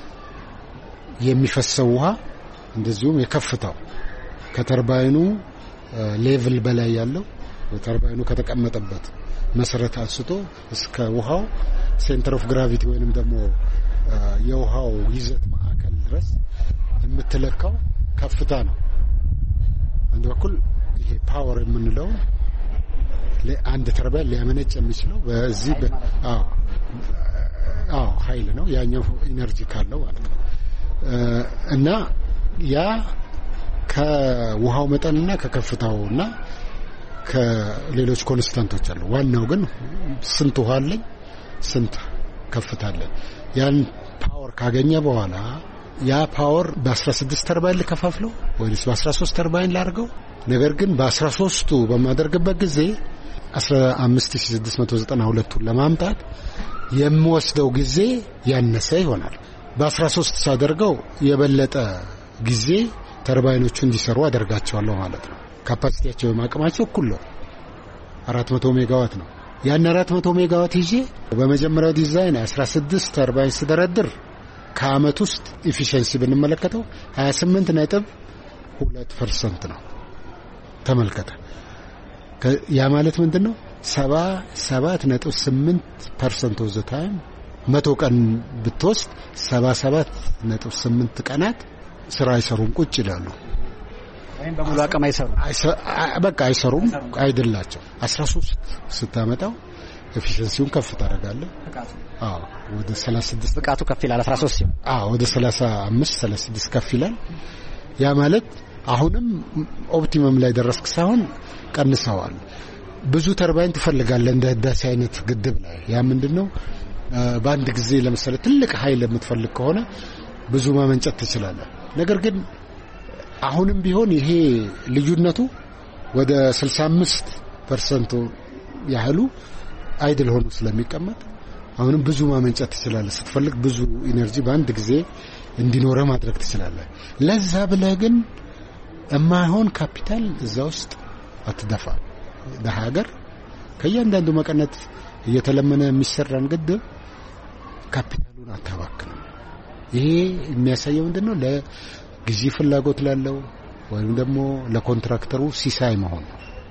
የሚፈሰው ውሃ እንደዚሁም የከፍታው ከተርባይኑ ሌቭል በላይ ያለው ተርባይኑ ከተቀመጠበት መሰረት አንስቶ እስከ ውሃው ሴንተር ኦፍ ግራቪቲ ወይንም ደግሞ የውሃው ይዘት ማዕከል ድረስ የምትለካው ከፍታ ነው። አንድ በኩል ይሄ ፓወር የምንለው ለአንድ ተርባይን ሊያመነጭ የሚችለው በዚህ ኃይል ነው። ያኛው ኢነርጂ ካለው ማለት ነው። እና ያ ከውሃው መጠንና ከከፍታውና ከሌሎች ኮንስታንቶች አሉ። ዋናው ግን ስንት ውሃ አለኝ፣ ስንት ከፍታ አለኝ። ያን ፓወር ካገኘ በኋላ ያ ፓወር በ16 ተርባይን ልከፋፍለው ወይስ በ13 ተርባይን ላድርገው? ነገር ግን በ13ቱ በማደርግበት ጊዜ 15692ን ለማምጣት የሚወስደው ጊዜ ያነሰ ይሆናል። በ13 ሳደርገው የበለጠ ጊዜ ተርባይኖቹ እንዲሰሩ አደርጋቸዋለሁ ማለት ነው። ካፓሲቲያቸው የማቅማቸው እኩል ነው። 400 ሜጋዋት ነው። ያን 400 ሜጋዋት ይዤ በመጀመሪያው ዲዛይን 16 ተርባይን ስደረድር ከአመት ውስጥ ኢፊሺየንሲ ብንመለከተው 28.2% ነው። ተመልከተ። ያ ማለት ምንድነው? 77.8% ኦፍ ዘ ታይም 100 ቀን ብትወስድ 77.8 ቀናት ስራ አይሰሩም፣ ቁጭ ይላሉ። ወይም በሙሉ አቅም አይሰሩም። በቃ አይሰሩም፣ አይደላቸው። 13 ስታመጣው ኤፊሺየንሲውን ከፍ ታደርጋለህ። ወደ 36 ብቃቱ ከፍ ይላል። 13 ሲሆን ወደ 35-36 ከፍ ይላል። ያ ማለት አሁንም ኦፕቲመም ላይ ደረስክ ሳይሆን ቀንሰዋል። ብዙ ተርባይን ትፈልጋለህ እንደ ህዳሴ አይነት ግድብ ላይ። ያ ምንድነው? በአንድ ጊዜ ለምሳሌ ትልቅ ኃይል የምትፈልግ ከሆነ ብዙ ማመንጨት ትችላለህ። ነገር ግን አሁንም ቢሆን ይሄ ልዩነቱ ወደ 65% ያህሉ አይድል ሆኖ ስለሚቀመጥ አሁንም ብዙ ማመንጨት ትችላለህ። ስትፈልግ ብዙ ኢነርጂ በአንድ ጊዜ እንዲኖር ማድረግ ትችላለህ። ለዛ ብለህ ግን የማይሆን ካፒታል እዛ ውስጥ አትደፋ። ለሀገር ከእያንዳንዱ መቀነት እየተለመነ የሚሰራን ግድብ ካፒታሉን አታባክንም። ይሄ የሚያሳየው ምንድነው? ለግዢ ፍላጎት ላለው ወይም ደግሞ ለኮንትራክተሩ ሲሳይ መሆን ነው።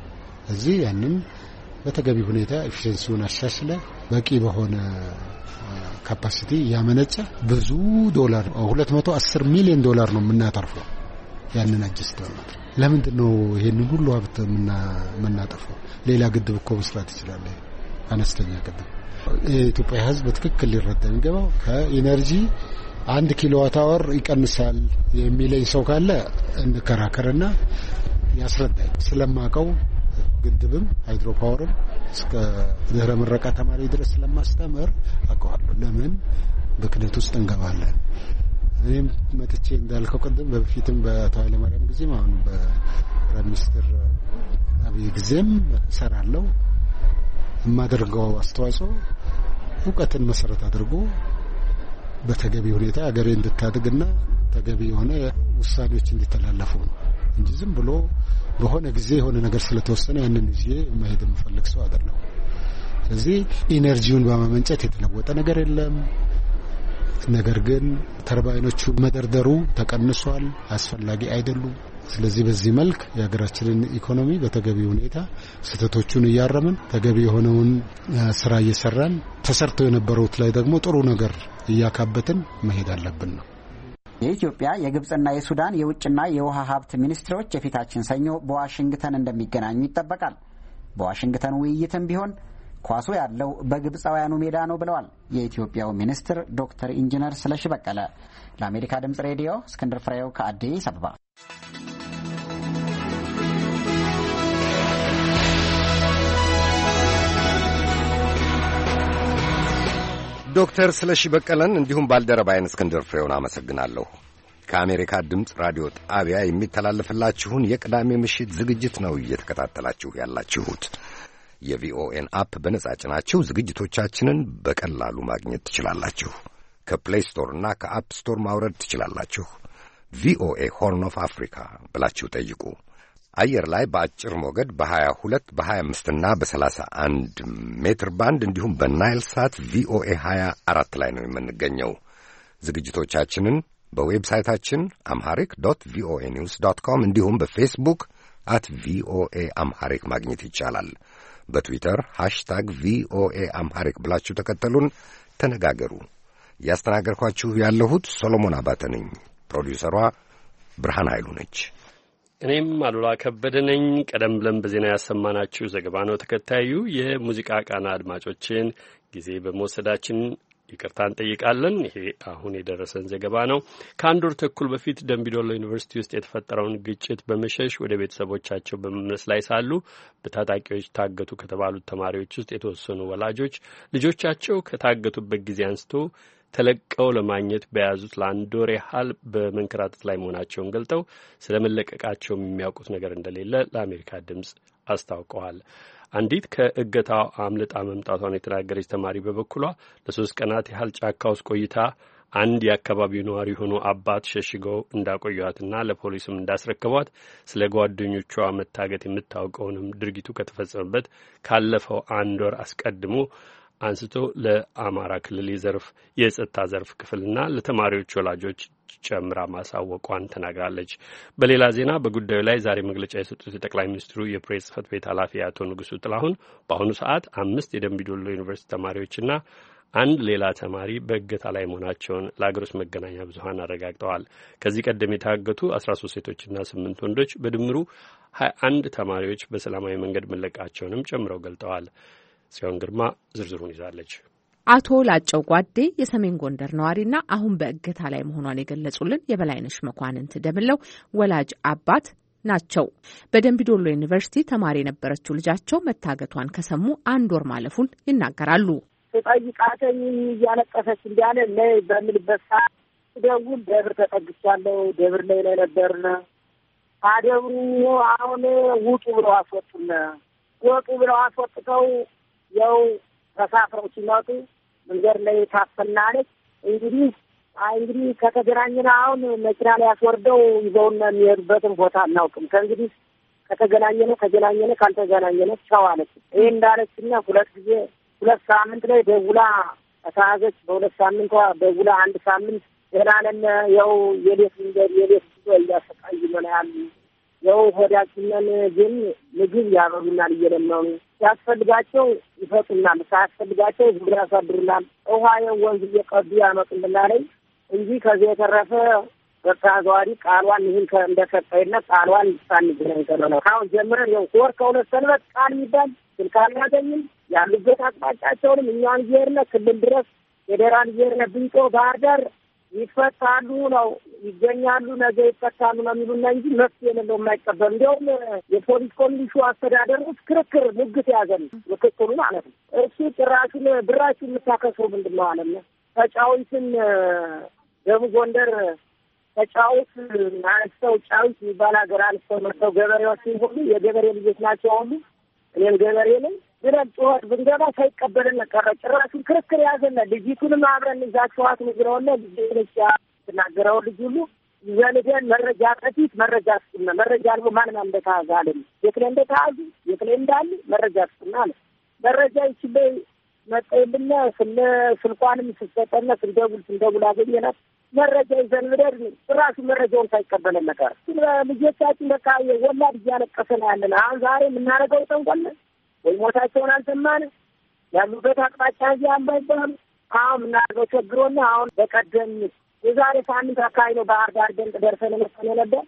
እዚህ ያንን በተገቢ ሁኔታ ኤፊሽንሲውን አሻሽለ በቂ በሆነ ካፓሲቲ ያመነጨ ብዙ ዶላር $210 ሚሊዮን ነው የምናተርፈው። ያንን አጀስት በማድረግ ለምንድን ነው ይሄንን ሁሉ ሀብት የምናጠፋው? ሌላ ግድብ እኮ መስራት ይችላል። አነስተኛ ግድብ የኢትዮጵያ ሕዝብ በትክክል ሊረዳ የሚገባው ከኢነርጂ 1 ኪሎዋት አወር ይቀንሳል የሚለኝ ሰው ካለ እንከራከርና ያስረዳኝ። ስለማቀው ግድብም ሃይድሮ ፓወርም እስከ ድህረ ምረቃ ተማሪ ድረስ ስለማስተምር አውቀዋለሁ። ለምን በክደት ውስጥ እንገባለን? እኔም መጥቼ እንዳልከው ቀደም በፊትም በታዋለ ማርያም ጊዜም አሁን በሚኒስትር አብይ ጊዜም ሰራለው። የማደርገው አስተዋጽኦ እውቀትን መሰረት አድርጎ በተገቢ ሁኔታ ሀገሬ እንድታድግና ተገቢ የሆነ ውሳኔዎች እንዲተላለፉ ነው እንጂ ዝም ብሎ በሆነ ጊዜ የሆነ ነገር ስለተወሰነ ያንን ይዤ መሄድ የምፈልግ ሰው አይደለም። ስለዚህ ኢነርጂውን በማመንጨት የተለወጠ ነገር የለም። ነገር ግን ተርባይኖቹ መደርደሩ ተቀንሷል፣ አስፈላጊ አይደሉም። ስለዚህ በዚህ መልክ የሀገራችንን ኢኮኖሚ በተገቢ ሁኔታ ስህተቶቹን እያረምን ተገቢ የሆነውን ስራ እየሰራን ተሰርተው የነበሩት ላይ ደግሞ ጥሩ ነገር እያካበትን መሄድ አለብን ነው። የኢትዮጵያ የግብጽና የሱዳን የውጭና የውሃ ሀብት ሚኒስትሮች የፊታችን ሰኞ በዋሽንግተን እንደሚገናኙ ይጠበቃል። በዋሽንግተን ውይይትም ቢሆን ኳሱ ያለው በግብጻውያኑ ሜዳ ነው ብለዋል የኢትዮጵያው ሚኒስትር ዶክተር ኢንጂነር ስለሺ በቀለ። ለአሜሪካ ድምጽ ሬዲዮ እስክንድር ፍሬው ከአዲስ አበባ። ዶክተር ስለሺ በቀለን እንዲሁም ባልደረባዬን እስክንድር ፍሬውን አመሰግናለሁ። ከአሜሪካ ድምፅ ራዲዮ ጣቢያ የሚተላለፍላችሁን የቅዳሜ ምሽት ዝግጅት ነው እየተከታተላችሁ ያላችሁት። የቪኦኤን አፕ በነጻ ጭናችሁ ዝግጅቶቻችንን በቀላሉ ማግኘት ትችላላችሁ። ከፕሌይ ስቶር እና ከአፕ ስቶር ማውረድ ትችላላችሁ። ቪኦኤ ሆርን ኦፍ አፍሪካ ብላችሁ ጠይቁ። አየር ላይ በአጭር ሞገድ በ22 በ25 እና በ31 ሜትር ባንድ እንዲሁም በናይል ሳት ቪኦኤ 24 ላይ ነው የምንገኘው። ዝግጅቶቻችንን በዌብሳይታችን amharic.voanews.com እንዲሁም በፌስቡክ @voa amharic ማግኘት ይቻላል። በትዊተር #ቪኦኤ አምሃሪክ ብላችሁ ተከተሉን፣ ተነጋገሩ። ያስተናገርኳችሁ ያለሁት ሶሎሞን አባተ ነኝ። ፕሮዲውሰሯ ብርሃን ኃይሉ ነች። እኔም አሉላ ከበደ ነኝ። ቀደም ብለን በዜና ያሰማናችሁ ዘገባ ነው ተከታዩ። የሙዚቃ ቃና አድማጮችን ጊዜ በመወሰዳችን ይቅርታ እንጠይቃለን። ይሄ አሁን የደረሰን ዘገባ ነው። ከአንድ ወር ተኩል በፊት ደምቢዶሎ ዩኒቨርሲቲ ውስጥ የተፈጠረውን ግጭት በመሸሽ ወደ ቤተሰቦቻቸው በመመለስ ላይ ሳሉ በታጣቂዎች ታገቱ ከተባሉት ተማሪዎች ውስጥ የተወሰኑ ወላጆች ልጆቻቸው ከታገቱበት ጊዜ አንስቶ ተለቀው ለማግኘት በያዙት ለአንድ ወር ያህል በመንከራተት ላይ መሆናቸውን ገልጠው ስለ መለቀቃቸው የሚያውቁት ነገር እንደሌለ ለአሜሪካ ድምፅ አስታውቀዋል። አንዲት ከእገታው አምልጣ መምጣቷን የተናገረች ተማሪ በበኩሏ ለ3 ቀናት ያህል ጫካ ውስጥ ቆይታ አንድ የአካባቢው ነዋሪ የሆኑ አባት ሸሽገው እንዳቆዩዋትና ለፖሊስም እንዳስረከቧት ስለ ጓደኞቿ መታገት የምታውቀውንም ድርጊቱ ከተፈጸመበት ካለፈው አንድ ወር አስቀድሞ አንስቶ ለአማራ ክልል የጸጥታ ዘርፍ ክፍልና ለተማሪዎች ወላጆች ጨምራ ማሳወቋን ተናግራለች። በሌላ ዜና በጉዳዩ ላይ ዛሬ መግለጫ የሰጡት የጠቅላይ ሚኒስትሩ የፕሬስ ጽሕፈት ቤት ኃላፊ አቶ ንጉሱ ጥላሁን በአሁኑ ሰዓት 5 የደምቢዶሎ ዩኒቨርሲቲ ተማሪዎችና አንድ ሌላ ተማሪ በእገታ ላይ መሆናቸውን ለአገር ውስጥ መገናኛ ብዙኃን አረጋግጠዋል። ከዚህ ቀደም የታገቱ 13 ሴቶችና 8 ወንዶች በድምሩ 21 ተማሪዎች በሰላማዊ መንገድ መለቃቸውንም ጨምረው ገልጠዋል። ጽዮን ግርማ ዝርዝሩን ይዛለች። አቶ ላጨው ጓዴ የሰሜን ጎንደር ነዋሪና አሁን በእገታ ላይ መሆኗን የገለጹልን የበላይነሽ መኳንንት ደምለው ወላጅ አባት ናቸው። በደምቢዶሎ ዩኒቨርሲቲ ተማሪ የነበረችው ልጃቸው መታገቷን ከሰሙ አንድ ወር ማለፉን ይናገራሉ። ጠይቃተኝ እያለቀሰች እንዲያለ ላይ በምልበት ሰዓት ደውል ደብር ተጠግቻለሁ። ደብር ላይ ነበርን። አደብሩ አሁን ውጡ ብለው አስወጡን። ወጡ ብለው አስወጥተው ያው ተሳፍረው ሲመጡ መንገድ ላይ ታፈናለች። እንግዲህ ከተገናኘን አሁን መኪና ላይ ያስወርደው ይዘውና የሚሄዱበትን ቦታ አናውቅም። ከእንግዲህ ከተገናኘነ ተገናኘነ፣ ካልተገናኘነ ቻው አለች። ይሄ እንዳለችና 2 ሳምንት ላይ ደውላ ተሳዘች። በ2 ሳምንቷ ደውላ 1 ሳምንት ገናለን ያው የሌት ጉዞ እያሰቃዩ ነው ያሉ ያው ሆዳችንን ግን ምግብ ያበሉናል እየለመኑ ሲያስፈልጋቸው ይፈጡናል፣ ሳያስፈልጋቸው ዝም ያሳድሩናል። ውሃ ወንዝ እየቀዱ ያመጡልናል እንጂ ከዚህ የተረፈ በተዘዋዋሪ ቃሏን ይህን እንደሰጠይና ቃሏን ሳንገናኝ ነው። ካሁን ጀምረን ያው ወር ከሁለት ሰንበት ቃል የሚባል ስልክ አናገኝም። ያሉበት አቅጣጫቸውንም እኛን እየሄድን ክልል ድረስ ፌዴራል እየሄድን ብንጮ ባህር ዳር ይፈታሉ ነው ይገኛሉ፣ ነገ ይፈታሉ ነው የሚሉና እንጂ መፍትሄ የሌለው የማይቀበል እንዲያውም የፖሊስ ኮሚሽኑ አስተዳደር ውስጥ ክርክር ሙግት ያዘን ምክክሉ ማለት ነው። እሱ ጭራሹን ብራችሁ የምታከስሩ ምንድን ነው አለ። ተጫዊትን ደቡብ ጎንደር ተጫዊት አንስተው ጫዊት የሚባል ሀገር አንስተው መጥተው ገበሬዎች ሁሉ የገበሬ ልጆች ናቸው ሁሉ እኔም ገበሬ ነኝ ብለን ጩኸት ብንገባ ሳይቀበልን ቀረ። ጭራሹን ክርክር ያዘና ልጅቱንም አብረን ይዛችኋት ንግረውና ልጅ ትናገረው ልጅ ሁሉ ይዘንደን መረጃ ቀፊት መረጃ ስጡና መረጃ አልቦ ማንም እንደታዘ አለን። የክሌ እንደታዙ የክሌ እንዳሉ መረጃ ስጡና አለ። መረጃ ይችላል መጣይልና ስልኳንም ስትሰጠና ስንደውል አገኘናት። መረጃ ይዘን ብደር ጭራሹ መረጃውን ሳይቀበልን ቀረ። ልጆቻችን በቃ ወላድ እያለቀሰ ነው ያለን። አሁን ዛሬ የምናደርገው ጠንቆለ ወይ ሞታቸውን አልሰማን ያሉበት አቅጣጫ እዚህ አንባይባሉ። አሁን ምናደርገው ቸግሮና አሁን በቀደም የዛሬ ሳምንት አካባቢ ነው ባህር ዳር ደርሰን መጥተን ነበር።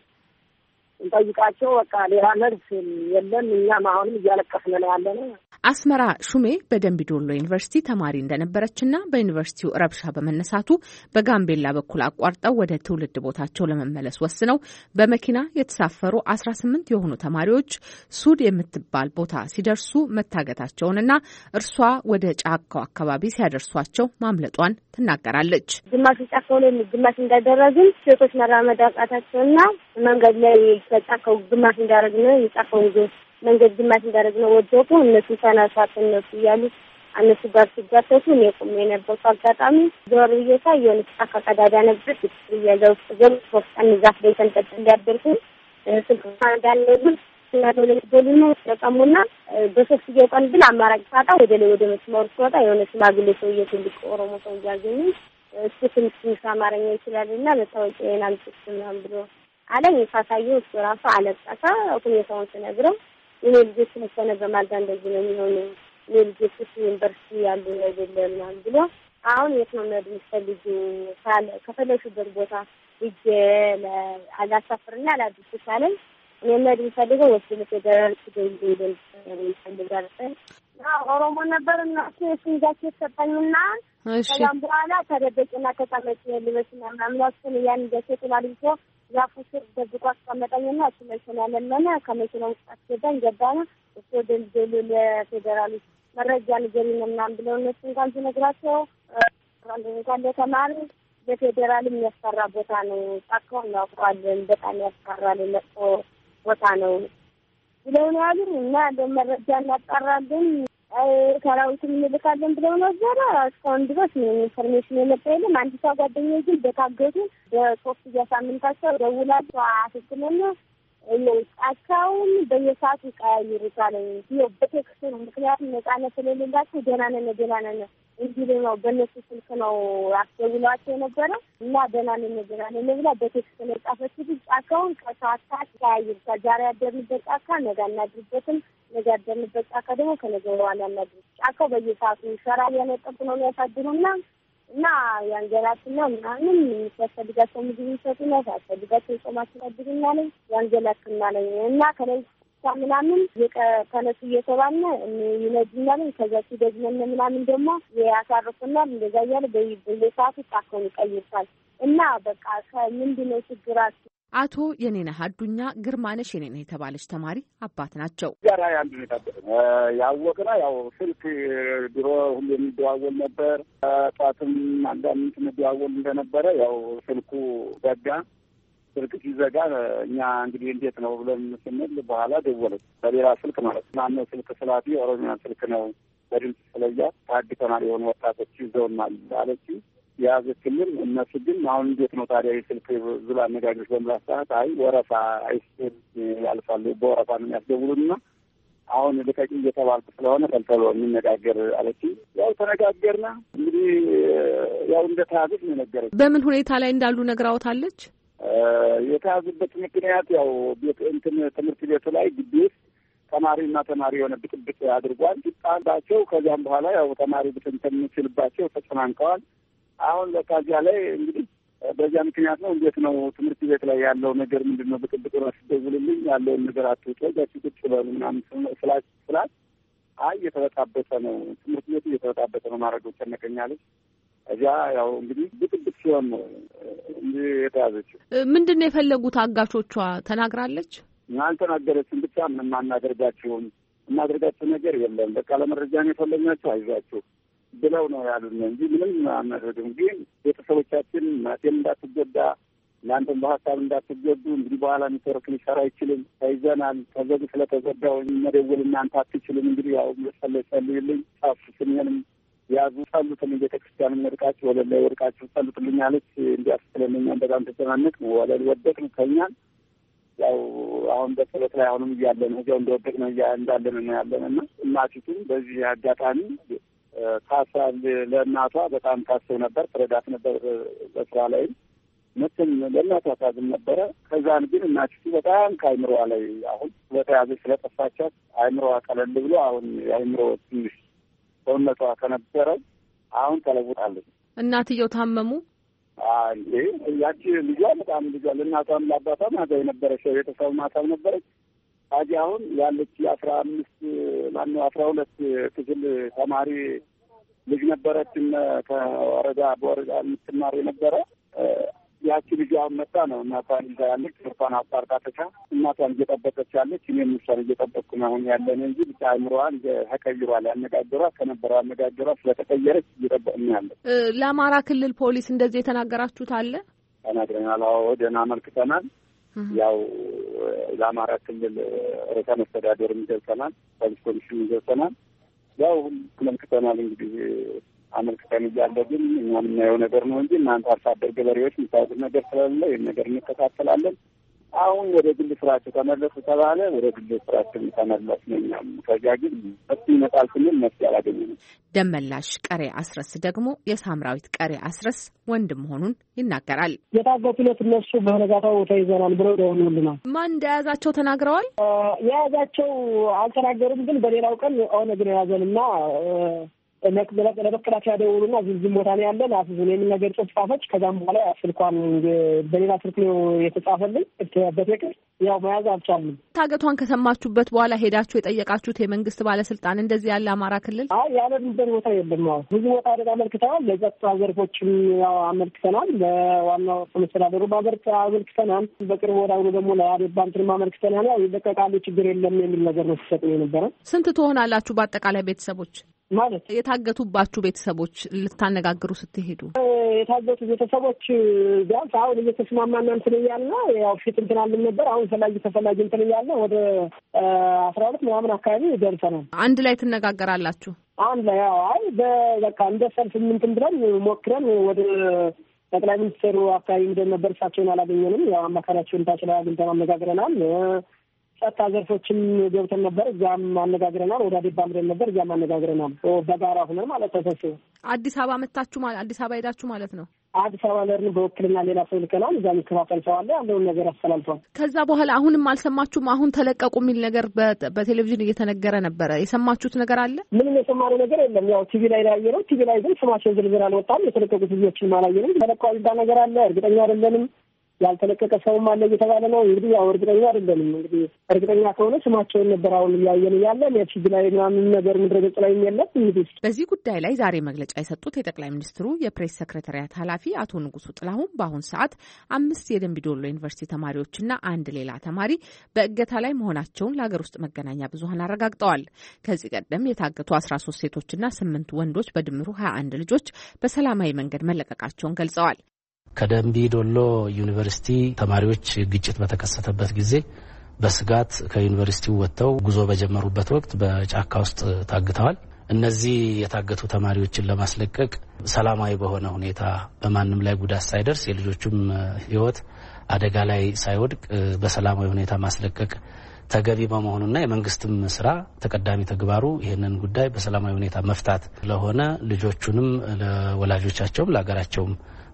እንጠይቃቸው በቃ ሌላ መልስ የለም። እኛም አሁንም እያለቀስን ነው ያለነው። አስመራ ሹሜ በደንቢ ዶሎ ዩኒቨርሲቲ ተማሪ እንደነበረችና በዩኒቨርሲቲው ረብሻ በመነሳቱ በጋምቤላ በኩል አቋርጠው ወደ ትውልድ ቦታቸው ለመመለስ ወስነው በመኪና የተሳፈሩ 18 የሆኑ ተማሪዎች ሱድ የምትባል ቦታ ሲደርሱ መታገታቸውንና እርሷ ወደ ጫካው አካባቢ ሲያደርሷቸው ማምለጧን ትናገራለች። ግማሽ ጫካው ላይ ግማሽ እንዳደረግን ሴቶች መራመድ አቃታቸውና መንገድ ላይ ከጫካው ግማሽ እንዳደረግን የጫካው መንገድ ግማሽ እንዳደረግነው ወደቁ። እነሱ ተነሳት እነሱ እያሉ እነሱ ጋር ሲጋተቱ እኔ ቆሜ ነበርኩ። አጋጣሚ ዞር ብዬ ሳይ የሆነ ጫካ ቀዳዳ ነበር። እያለው ገብቶ ወፍጣን ዛፍ ላይ ተንጠልጥዬ እንዳደርኩ ስልክ እንዳለብን ስለዚህ ደልሞ ተቀሙና በሶስት ቀን ግን አማራጭ ሳጣ ወደ መስመር ወጣ። የሆነ ሽማግሌ ሰውዬ ትልቅ ኦሮሞ ሰው ያገኙ እሱ ትንሽ አማርኛ ይችላልና ለታወቂና ምንም ብሎ አለኝ። ሳሳየው እሱ ራሱ አለቀሰ። ሁኔታውን ስነግረው እኔ ልጅ ስለሆነ በማልዳ እንደዚህ ነው የሚሆነው ልጅ ዩኒቨርሲቲ ያሉ አይደለም ማለት ብሎ አሁን የት ነው መድረስ ፈልጉ ካለ ከፈለሹበት ቦታ እጄ ለአላሳፍርና አላድርስ ካለኝ እኔ መድረስ ፈልገው ወስደው ፌደራል ሲገኝ ፈልጋለ ኦሮሞ ነበርና ሲንጋች ተሰጠኝና ከዛም በኋላ ተደበቅና ተቀመጥ ልበስና ምናምን ያን ገሰት ማልንቶ ዛፉ ስር ደብቆ አስቀመጠኝና እሱ መኪና ከመኪናው ውስጥ አስገባኝ። ገባና እሱ ደልደሉ ለፌደራል መረጃ ንገሪና ምናምን ብለው እነሱ እንኳን ሲነግራቸው እንኳን ለተማሪ ለፌደራል የሚያስፈራ ቦታ ነው፣ ጫካው እናውቀዋለን፣ በጣም ያስፈራል፣ መጥፎ ቦታ ነው ብለው ነው ያሉን። እና ለመረጃ እናጣራለን ሰራዊቱን እንልካለን ብለው ነበረ። እስካሁን ድረስ ኢንፎርሜሽን የመጣ የለም። አንድ ሰው ጓደኛዬ ግን በታገቱ በሶስት ሳምንታቸው ደውላቸው አትክመነ ጫካውን በየሰዓቱ ይቀያይሩታል። ይኸው በቴክስት ነው። ምክንያቱም ነጻነት ስለሌላቸው ደህና ነን እንጂ ነው በእነሱ ስልክ ነው አስደውሏቸው የነበረ እና ደህና ነን ብላ በቴክስት ነው የጻፈችው። ጫካውን ከሰዓታት ይቀያይሩታል። ዛሬ ያደርንበት ጫካ ነገ እናድርበትም፣ ነገ ያደርንበት ጫካ ደግሞ ከነገ በኋላ እናድርበት። ጫካው በየሰዓቱ ሸራ እያነጠፉ ነው የሚያሳድሩና እና ያንገላትና ምናምን የሚያስፈልጋቸው ምግብ ይሰጡና ያስፈልጋቸው ጾማቸው ያድሩና ላይ ያንገላትና ላይ እና ከላይ ምናምን ከነሱ እየተባነ ይነጅናል። ከዛ ሲደግመን ምናምን ደግሞ ያሳርፉናል። እንደዛ እያለ በየሰዓቱ ጫካውን ይቀይሩታል። እና በቃ ምንድነው ችግራቸው? አቶ የኔነህ አዱኛ ግርማነሽ የኔነህ የተባለች ተማሪ አባት ናቸው። ዛሬ አንድ ያወቅና ያው ስልክ ድሮ ሁሉ የሚደዋወል ነበር። ጧትም አንዳንድ የሚደዋወል እንደነበረ ያው ስልኩ ዘጋ። ስልክ ሲዘጋ እኛ እንግዲህ እንዴት ነው ብለን ስንል በኋላ ደወለች በሌላ ስልክ ማለት ነው። ማነው ስልክ ስላፊ ኦሮሚያ ስልክ ነው በድምፅ ስለያ ታድ ተማሪ የሆኑ ወጣቶች ይዘውናል አለች። ያዘክልን እነሱ ግን አሁን እንዴት ነው ታዲያ ስልክ ዝላ አነጋገሮች በምላስ ሰዓት አይ ወረፋ አይስል ያልፋሉ በወረፋ ነው የሚያስደውሉና አሁን ልቀቂ እየተባልኩ ስለሆነ ተልተሎ እንነጋገር አለች። ያው ተነጋገርና እንግዲህ ያው እንደታዘዝ ነው ነገረች። በምን ሁኔታ ላይ እንዳሉ ነግራውታለች? የተያዙበት ምክንያት ያው ትምህርት ቤቱ ላይ ግቢ ውስጥ ተማሪና ተማሪ የሆነ ብጥብጥ አድርጓል። ሲጣላቸው ከዚያም በኋላ ያው ተማሪ ብትንትን የሚችልባቸው ተጨናንቀዋል። አሁን ለካዚያ ላይ እንግዲህ በዚያ ምክንያት ነው። እንዴት ነው ትምህርት ቤት ላይ ያለው ነገር ምንድን ነው? ብጥብጥ ነው ሲደውልልኝ ያለውን ነገር አትውጡ እዛችሁ ቁጭ በሉ ምናምን ስላት አይ እየተበጣበጠ ነው ትምህርት ቤቱ እየተበጣበጠ ነው ማድረገው ጨነቀኛለች። እዚያ ያው እንግዲህ ብጥብጥ ሲሆን ነው እንዲህ የተያዘችው። ምንድን ነው የፈለጉት አጋቾቿ ተናግራለች? አልተናገረችም። ብቻ ምንም አናደርጋችሁም እናደርጋችሁ ነገር የለም በቃ ለመረጃ ነው የፈለግናችሁ አይዟችሁ ብለው ነው ያሉን እንጂ ምንም አናደርግም። ግን ቤተሰቦቻችን እናቴም እንዳትጎዳ እናንተም በሀሳብ እንዳትጎዱ እንግዲህ በኋላ ኔትወርክ ሊሰራ አይችልም ተይዘናል። ከዘግ ስለተጎዳው መደወል እናንተ አትችልም። እንግዲህ ያው ጸልዩልኝ ጻፉ ስሜንም ያዙ ጸሉትን ቤተክርስቲያን ወድቃችሁ ወለል ላይ ወድቃችሁ ጸሉትልኝ አለች። እንዲያስችለኛን በጣም ተጨናነቅ ወለል ወደቅን ከኛን ያው አሁን በጸሎት ላይ አሁንም እያለን እዚያው እንደወደቅን እንዳለን ነው ያለንና እናቲቱም በዚህ አጋጣሚ ካሳ ለእናቷ በጣም ታስብ ነበር ትረዳት ነበር በስራ ላይ ምንም ለእናቷ ታዝም ነበረ። ከዛን ግን እናቲቱ በጣም ከአይምሮዋ ላይ አሁን ስለተያዘች ስለጠፋቻት አይምሮዋ ቀለል ብሎ አሁን የአይምሮ ትንሽ ሰውነቷ ከነበረው አሁን ተለውጣለች። እናትየው ታመሙ። ያቺ ልጇ በጣም ልጇ ለእናቷም ለአባቷም ማታ የነበረች ቤተሰብ ማታም ነበረች። ታዲያ አሁን ያለች 12 ክፍል ተማሪ ልጅ ነበረች በወረዳ የምትማር የነበረ ያቺ ልጅ አሁን መጣ ነው እናቷን ይዛ ያለች ትምህርቷን አቋርጣ ተቻ እናቷን እየጠበቀች ያለች እኔም እሷን እየጠበቅኩ ነው አሁን ያለን እንጂ ብቻ አይምሮዋን ተቀይሯል። ያነጋገሯት ከነበረው አነጋገሯ ስለተቀየረች እየጠበቅን ያለን። ለአማራ ክልል ፖሊስ እንደዚህ የተናገራችሁት አለ? ተናግረናል። አዎ ደህና አመልክተናል። ያው ለአማራ ክልል ርዕሰ መስተዳድር ገልጸናል። ፖሊስ ኮሚሽን ገልጸናል። ያው አመልክተናል። እንግዲህ አመልክተን እያለ ግን እኛ የምናየው ነገር ነው እንጂ እናንተ አርሶ አደር ገበሬዎች የምታውቁት ነገር ስለሌለ ይህን ነገር እንከታተላለን። አሁን ወደ ግል ስራቸው ተመለሱ ተባለ። ወደ ግል ስራቸው ተመለስ ነው። እኛም ከዚያ ግን መፍትሄ ይመጣል ስንል መፍትሄ አላገኘንም። ደመላሽ ቀሬ አስረስ ደግሞ የሳምራዊት ቀሬ አስረስ ወንድም መሆኑን ይናገራል። የታገቱለት እነሱ በነጋታው ተይዘናል ብለው ደውለውልናል። ማን እንደያዛቸው ተናግረዋል? የያዛቸው አልተናገሩም። ግን በሌላው ቀን ኦነግ ነው የያዘንና ለመከላከያ ደውሉና ዝም ቦታ ነው ያለን አስዙን የሚል ነገር ጻፈች። ከዛም በኋላ ስልኳን በሌላ ስልክ ነው የተጻፈልኝ በቴክስት ያው መያዝ አልቻልንም። ታገቷን ከሰማችሁበት በኋላ ሄዳችሁ የጠየቃችሁት የመንግስት ባለስልጣን እንደዚህ ያለ አማራ ክልል ያለንበት ቦታ የለም። ብዙ ቦታ አደጋ አመልክተናል። ለጸጥታ ዘርፎችም ያው አመልክተናል። ለዋናው መስተዳድሩ አመልክተናል። በቅርብ ወዳሁኑ ደግሞ ለአዴባንትም አመልክተናል። ያው ይለቀቃሉ ችግር የለም የሚል ነገር ነው ሲሰጥ የነበረ። ስንት ትሆናላችሁ በአጠቃላይ ቤተሰቦች? ማለት የታገቱባችሁ ቤተሰቦች ልታነጋግሩ ስትሄዱ የታገቱ ቤተሰቦች ቢያንስ አሁን እየተስማማና እንትን እያልን ያው ፊት እንትን አልን ነበር። አሁን ተፈላጊ እንትን እያልን ወደ 12 ምናምን አካባቢ ደርሰናል። አንድ ላይ ትነጋገራላችሁ? አንድ ላይ ያው በቃ እንደ ሰልፍ እንትን ብለን ሞክረን ወደ ጠቅላይ ሚኒስትሩ አካባቢ እንደነበር እሳቸውን አላገኘንም። ያው አማካሪያቸውን ታችላ አግኝተን አነጋግረናል። ጸጥታ ዘርፎችም ገብተን ነበር፣ እዛም አነጋግረናል። ወደ አዴባ ምደን ነበር፣ እዛም አነጋግረናል። በጋራ ሆነን ማለት ተሰብስበን አዲስ አበባ መጣችሁ ማለት አዲስ አበባ ሄዳችሁ ማለት ነው? አዲስ አበባ ለርን በወክልና ሌላ ሰው ልከናል። እዛም ይከፋፈል ሰው አለ ያለውን ነገር አስተላልፏል። ከዛ በኋላ አሁንም አልሰማችሁም? አሁን ተለቀቁ የሚል ነገር በቴሌቪዥን እየተነገረ ነበረ። የሰማችሁት ነገር አለ? ምንም የሰማነው ነገር የለም። ያው ቲቪ ላይ ያየነው፣ ቲቪ ላይ ግን ስማቸው ዝርዝር አልወጣም። የተለቀቁት ልጆችን አላየንም። ተለቀቁ የሚባል ነገር አለ፣ እርግጠኛ አይደለንም። ያልተለቀቀ ሰውም አለ እየተባለ ነው። እንግዲህ ያው እርግጠኛ አይደለንም። እንግዲህ እርግጠኛ ከሆነ ስማቸውን ነበር አሁን እያየን ያለ ኔትፊግ ላይ ምናምን ነገር ምድረገጽ ላይ የለም። እንግዲህ በዚህ ጉዳይ ላይ ዛሬ መግለጫ የሰጡት የጠቅላይ ሚኒስትሩ የፕሬስ ሴክሬታሪያት ኃላፊ አቶ ንጉሱ ጥላሁን በአሁን ሰዓት 5 የደምቢ ዶሎ ዩኒቨርሲቲ ተማሪዎችና አንድ ሌላ ተማሪ በእገታ ላይ መሆናቸውን ለሀገር ውስጥ መገናኛ ብዙኃን አረጋግጠዋል። ከዚህ ቀደም የታገቱ 13 ሴቶችና 8 ወንዶች በድምሩ 21 ልጆች በሰላማዊ መንገድ መለቀቃቸውን ገልጸዋል። ከደምቢ ዶሎ ዩኒቨርሲቲ ተማሪዎች ግጭት በተከሰተበት ጊዜ በስጋት ከዩኒቨርሲቲው ወጥተው ጉዞ በጀመሩበት ወቅት በጫካ ውስጥ ታግተዋል። እነዚህ የታገቱ ተማሪዎችን ለማስለቀቅ ሰላማዊ በሆነ ሁኔታ በማንም ላይ ጉዳት ሳይደርስ የልጆቹም ሕይወት አደጋ ላይ ሳይወድቅ በሰላማዊ ሁኔታ ማስለቀቅ ተገቢ በመሆኑና የመንግስትም ስራ ተቀዳሚ ተግባሩ ይህንን ጉዳይ በሰላማዊ ሁኔታ መፍታት ስለሆነ ልጆቹንም ለወላጆቻቸውም ለሀገራቸውም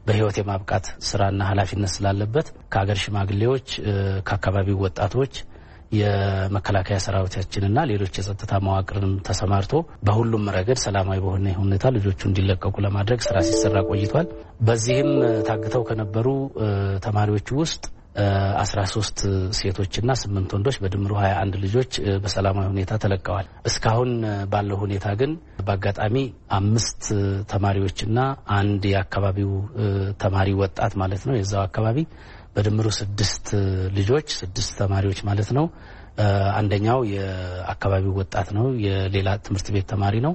በህይወት የማብቃት ስራና ኃላፊነት ስላለበት ከሀገር ሽማግሌዎች ከአካባቢው ወጣቶች የመከላከያ ሰራዊታችንና ሌሎች የጸጥታ መዋቅርንም ተሰማርቶ በሁሉም ረገድ ሰላማዊ በሆነ ሁኔታ ልጆቹ እንዲለቀቁ ለማድረግ ስራ ሲሰራ ቆይቷል። በዚህም ታግተው ከነበሩ ተማሪዎች ውስጥ 13 ሴቶችና 8 ወንዶች በድምሩ 21 ልጆች በሰላማዊ ሁኔታ ተለቀዋል። እስካሁን ባለው ሁኔታ ግን በአጋጣሚ 5 ተማሪዎችና አንድ የአካባቢው ተማሪ ወጣት ማለት ነው የዛው አካባቢ በድምሩ 6 ልጆች 6 ተማሪዎች ማለት ነው። አንደኛው የአካባቢው ወጣት ነው፣ የሌላ ትምህርት ቤት ተማሪ ነው።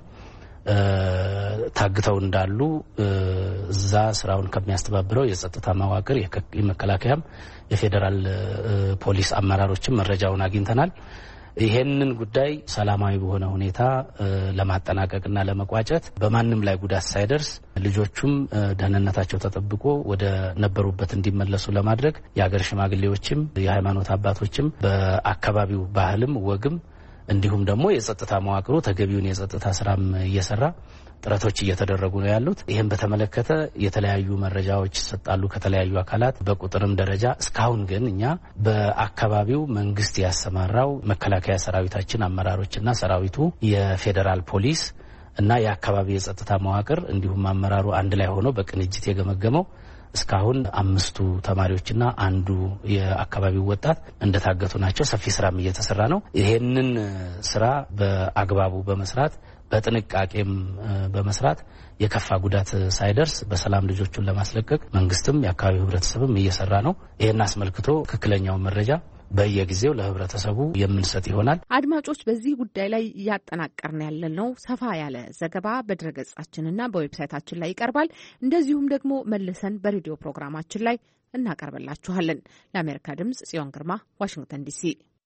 ታግተው እንዳሉ እዛ ስራውን ከሚያስተባብረው የጸጥታ መዋቅር የመከላከያም የፌደራል ፖሊስ አመራሮችም መረጃውን አግኝተናል። ይሄንን ጉዳይ ሰላማዊ በሆነ ሁኔታ ለማጠናቀቅና ለመቋጨት በማንም ላይ ጉዳት ሳይደርስ ልጆቹም ደህንነታቸው ተጠብቆ ወደ ነበሩበት እንዲመለሱ ለማድረግ የሀገር ሽማግሌዎችም የሃይማኖት አባቶችም በአካባቢው ባህልም ወግም እንዲሁም ደግሞ የጸጥታ መዋቅሩ ተገቢውን የጸጥታ ስራም እየሰራ ጥረቶች እየተደረጉ ነው ያሉት። ይሄን በተመለከተ የተለያዩ መረጃዎች ይሰጣሉ ከተለያዩ አካላት በቁጥርም ደረጃ። እስካሁን ግን እኛ በአካባቢው መንግስት ያሰማራው መከላከያ ሰራዊታችን አመራሮችና ሰራዊቱ የፌደራል ፖሊስ እና የአካባቢ የጸጥታ መዋቅር እንዲሁም አመራሩ አንድ ላይ ሆኖ በቅንጅት የገመገመው እስካሁን 5 ተማሪዎችና አንዱ የአካባቢው ወጣት እንደታገቱ ናቸው። ሰፊ ስራም እየተሰራ ነው። ይሄንን ስራ በአግባቡ በመስራት በጥንቃቄም በመስራት የከፋ ጉዳት ሳይደርስ በሰላም ልጆቹን ለማስለቀቅ መንግስትም የአካባቢው ህብረተሰብም እየሰራ ነው። ይሄን አስመልክቶ ትክክለኛው መረጃ በየጊዜው ለህብረተሰቡ የምንሰጥ ይሆናል። አድማጮች፣ በዚህ ጉዳይ ላይ እያጠናቀርን ያለነው ሰፋ ያለ ዘገባ በድረገጻችንና በዌብሳይታችን ላይ ይቀርባል። እንደዚሁም ደግሞ መልሰን በሬዲዮ ፕሮግራማችን ላይ እናቀርብላችኋለን። ለአሜሪካ ድምጽ ጽዮን ግርማ፣ ዋሽንግተን ዲሲ።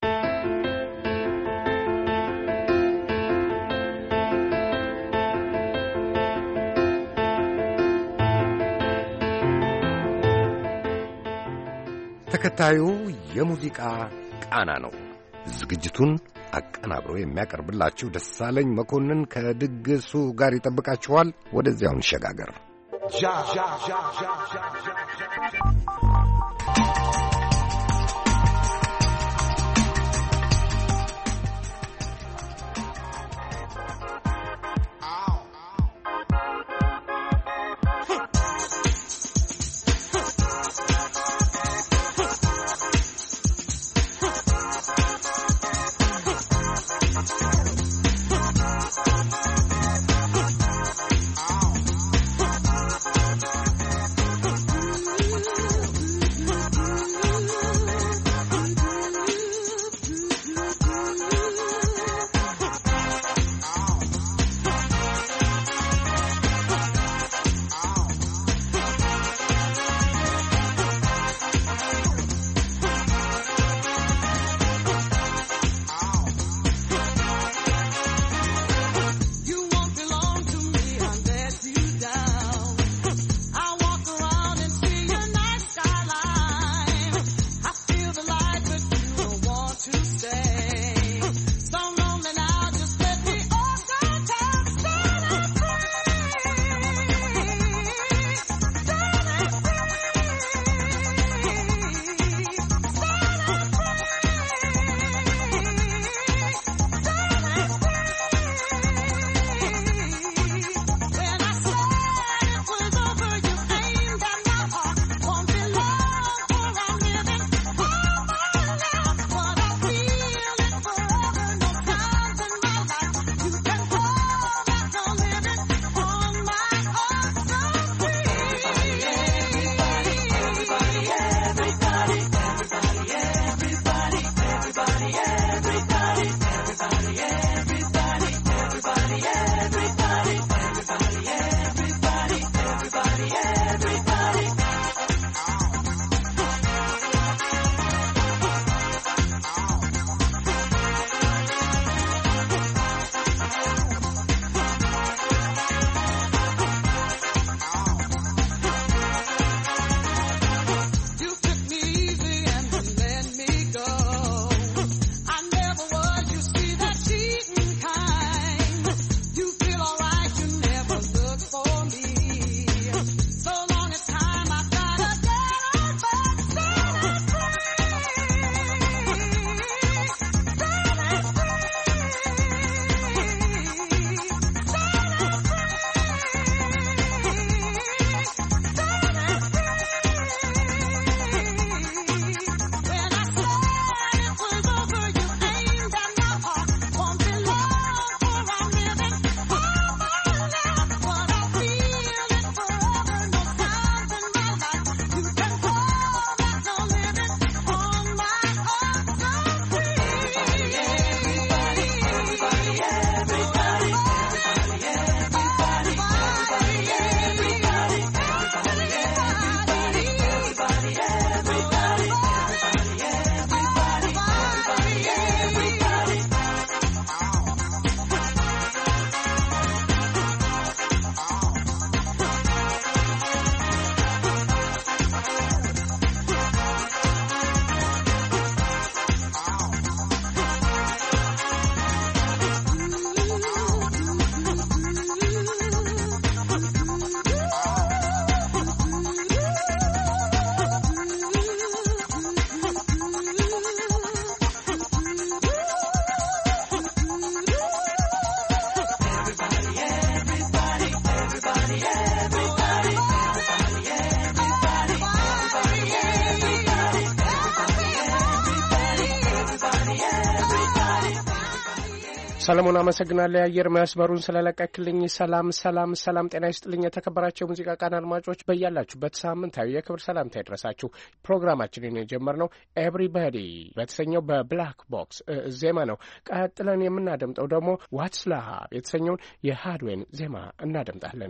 ተከታዩ የሙዚቃ ቃና ነው። ዝግጅቱን አቀናብሮ የሚያቀርብላችሁ ደሳለኝ መኮንን ከድግሱ ጋር ይጠብቃችኋል። ወደዚያው እንሸጋገር። ሰለሞን አመሰግናለሁ የአየር መስመሩን ስለለቀክልኝ። ሰላም ጤና ይስጥልኝ። የተከበራቸው ሙዚቃ ቃና አድማጮች በያላችሁበት ሳምንታዊ የክብር ሰላምታ ይድረሳችሁ። ፕሮግራማችንን የጀመርነው ኤቭሪባዲ በተሰኘው በብላክ ቦክስ ዜማ ነው። ቀጥለን የምናደምጠው ደግሞ ዋትስ ላቭ የተሰኘውን የሃድዌን ዜማ እናደምጣለን።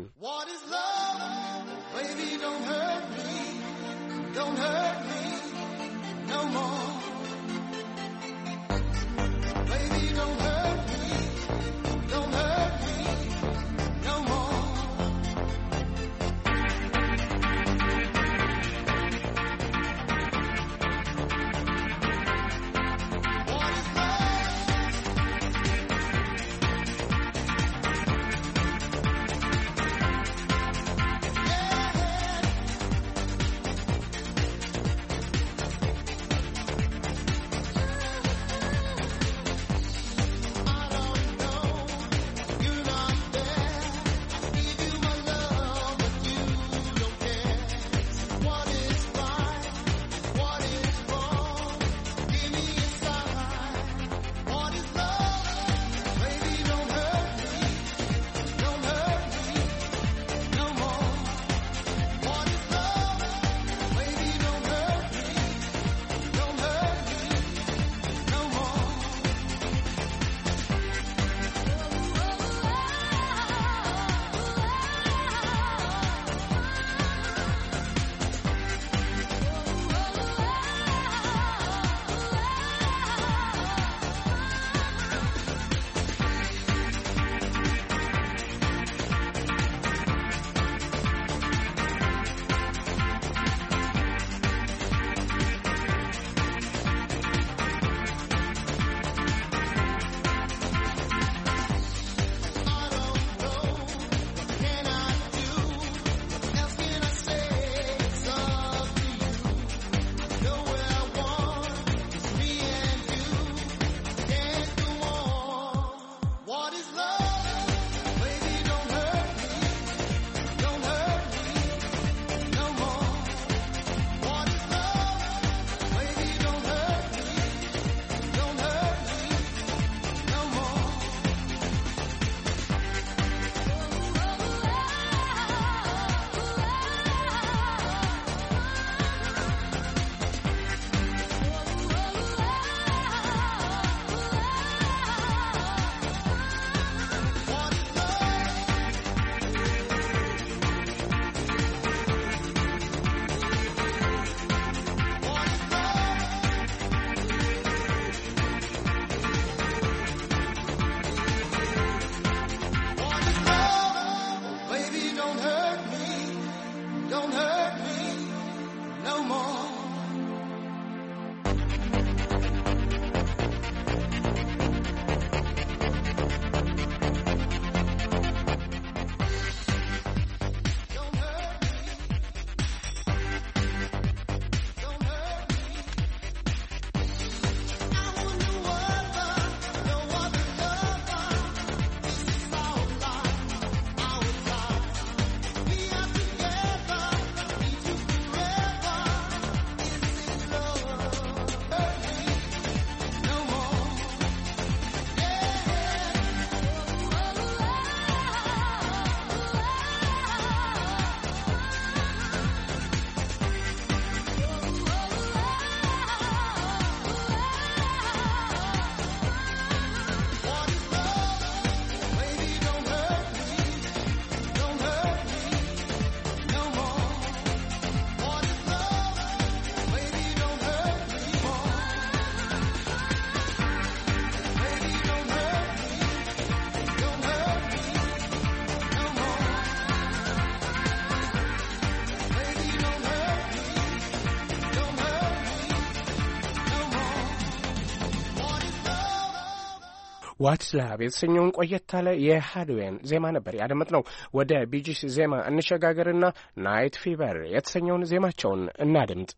ዋትስ ላቭ የተሰኘውን ቆየት ያለ የሃድዌን ዜማ ነበር ያደመጥነው። ወደ ቢጂስ ዜማ እንሸጋገርና ናይት ፊቨር የተሰኘውን ዜማቸውን እናድምጥ።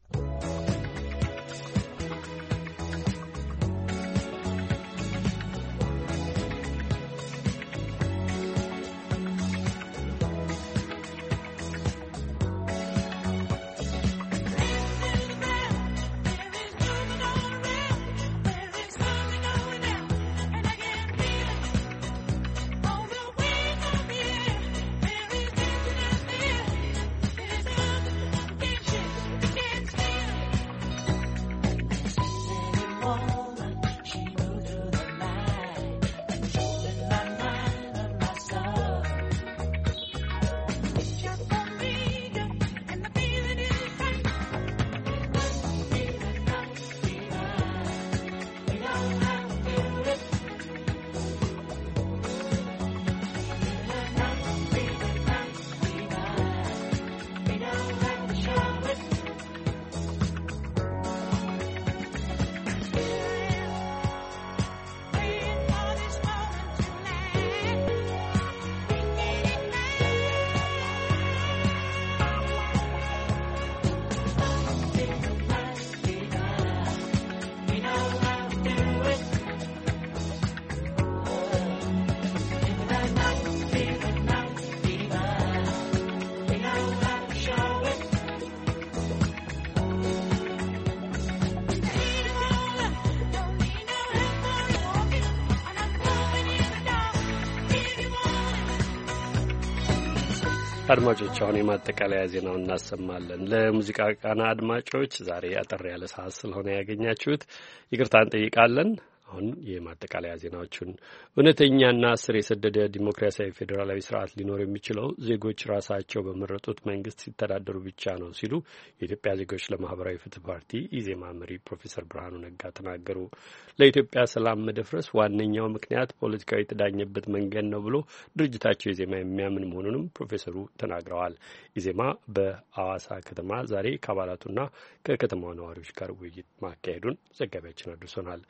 አድማጮች አሁን የማጠቃለያ ዜናውን እናሰማለን። ለሙዚቃ ቃና አድማጮች ዛሬ አጠር ያለ ሰዓት ስለሆነ ያገኛችሁት ይቅርታ እንጠይቃለን። አሁን የማጠቃለያ ዜናዎቹን እውነተኛና ስር የሰደደ ዲሞክራሲያዊ ፌዴራላዊ ስርዓት ሊኖር የሚችለው ዜጎች ራሳቸው በመረጡት መንግስት ሲተዳደሩ ብቻ ነው ሲሉ የኢትዮጵያ ዜጎች ለማህበራዊ ፍትህ ፓርቲ ኢዜማ መሪ ፕሮፌሰር ብርሃኑ ነጋ ተናገሩ። ለኢትዮጵያ ሰላም መደፍረስ ዋነኛው ምክንያት ፖለቲካዊ የተዳኘበት መንገድ ነው ብሎ ድርጅታቸው ኢዜማ የሚያምን መሆኑንም ፕሮፌሰሩ ተናግረዋል። ኢዜማ በአዋሳ ከተማ ዛሬ ከአባላቱና ከከተማው ነዋሪዎች ጋር ውይይት ማካሄዱን ዘጋቢያችን አድርሶናል።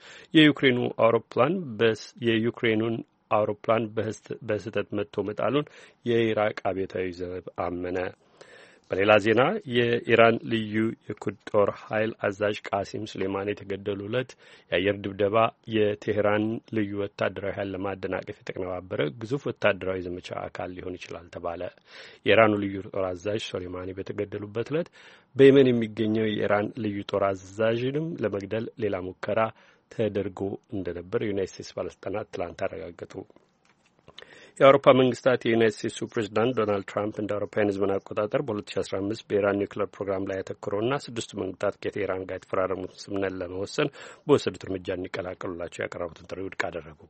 የዩክሬኑን አውሮፕላን በስህተት መጥቶ መጣሉን የኢራቅ አብዮታዊ ዘብ አመነ። በሌላ ዜና የኢራን ልዩ የኩርድ ጦር ኃይል አዛዥ ቃሲም ሱሌማኒ የተገደሉለት የአየር ድብደባ የቴህራን ልዩ ወታደራዊ ኃይል ለማደናቀፍ የተቀነባበረ ግዙፍ ወታደራዊ ዘመቻ አካል ሊሆን ይችላል ተባለ። የኢራኑ ልዩ ጦር አዛዥ ሱሌማኒ በተገደሉበት ዕለት በየመን የሚገኘው የኢራን ልዩ ጦር አዛዥንም ለመግደል ሌላ ሙከራ ተደርጎ እንደነበር የዩናይትድ ስቴትስ ባለስልጣናት ትላንት አረጋገጡ። የአውሮፓ መንግስታት የዩናይትድ ስቴትሱ ፕሬዚዳንት ዶናልድ ትራምፕ እንደ አውሮፓውያን ዘመን አቆጣጠር በ2015 በኢራን ኒውክሌር ፕሮግራም ላይ ያተኮረውና 6ቱ መንግስታት ከቴህራን ጋር የተፈራረሙትን ስምምነት ለመወሰን በወሰዱት እርምጃ እንዲቀላቀሉላቸው ያቀረቡትን ጥሪ ውድቅ አደረጉ።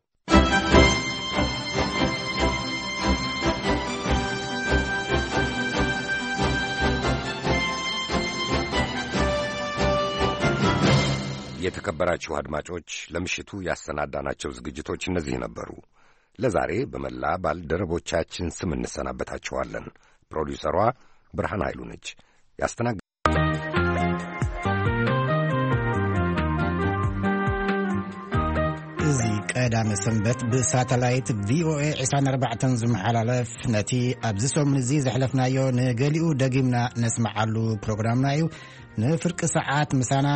የተከበራችሁ አድማጮች ለምሽቱ ያሰናዳናቸው ዝግጅቶች እነዚህ ነበሩ። ለዛሬ በመላ ባልደረቦቻችን ስም እንሰናበታችኋለን። ፕሮዲውሰሯ ብርሃን ኃይሉ ነች። እዚ ቀዳመ ሰንበት ብሳተላይት ቪኦኤ 24 ዝመሓላለፍ ነቲ ኣብዚ ሰሙን እዚ ዘሕለፍናዮ ንገሊኡ ደጊምና ነስማዓሉ ፕሮግራምና እዩ። ንፍርቂ ሰዓት ምሳና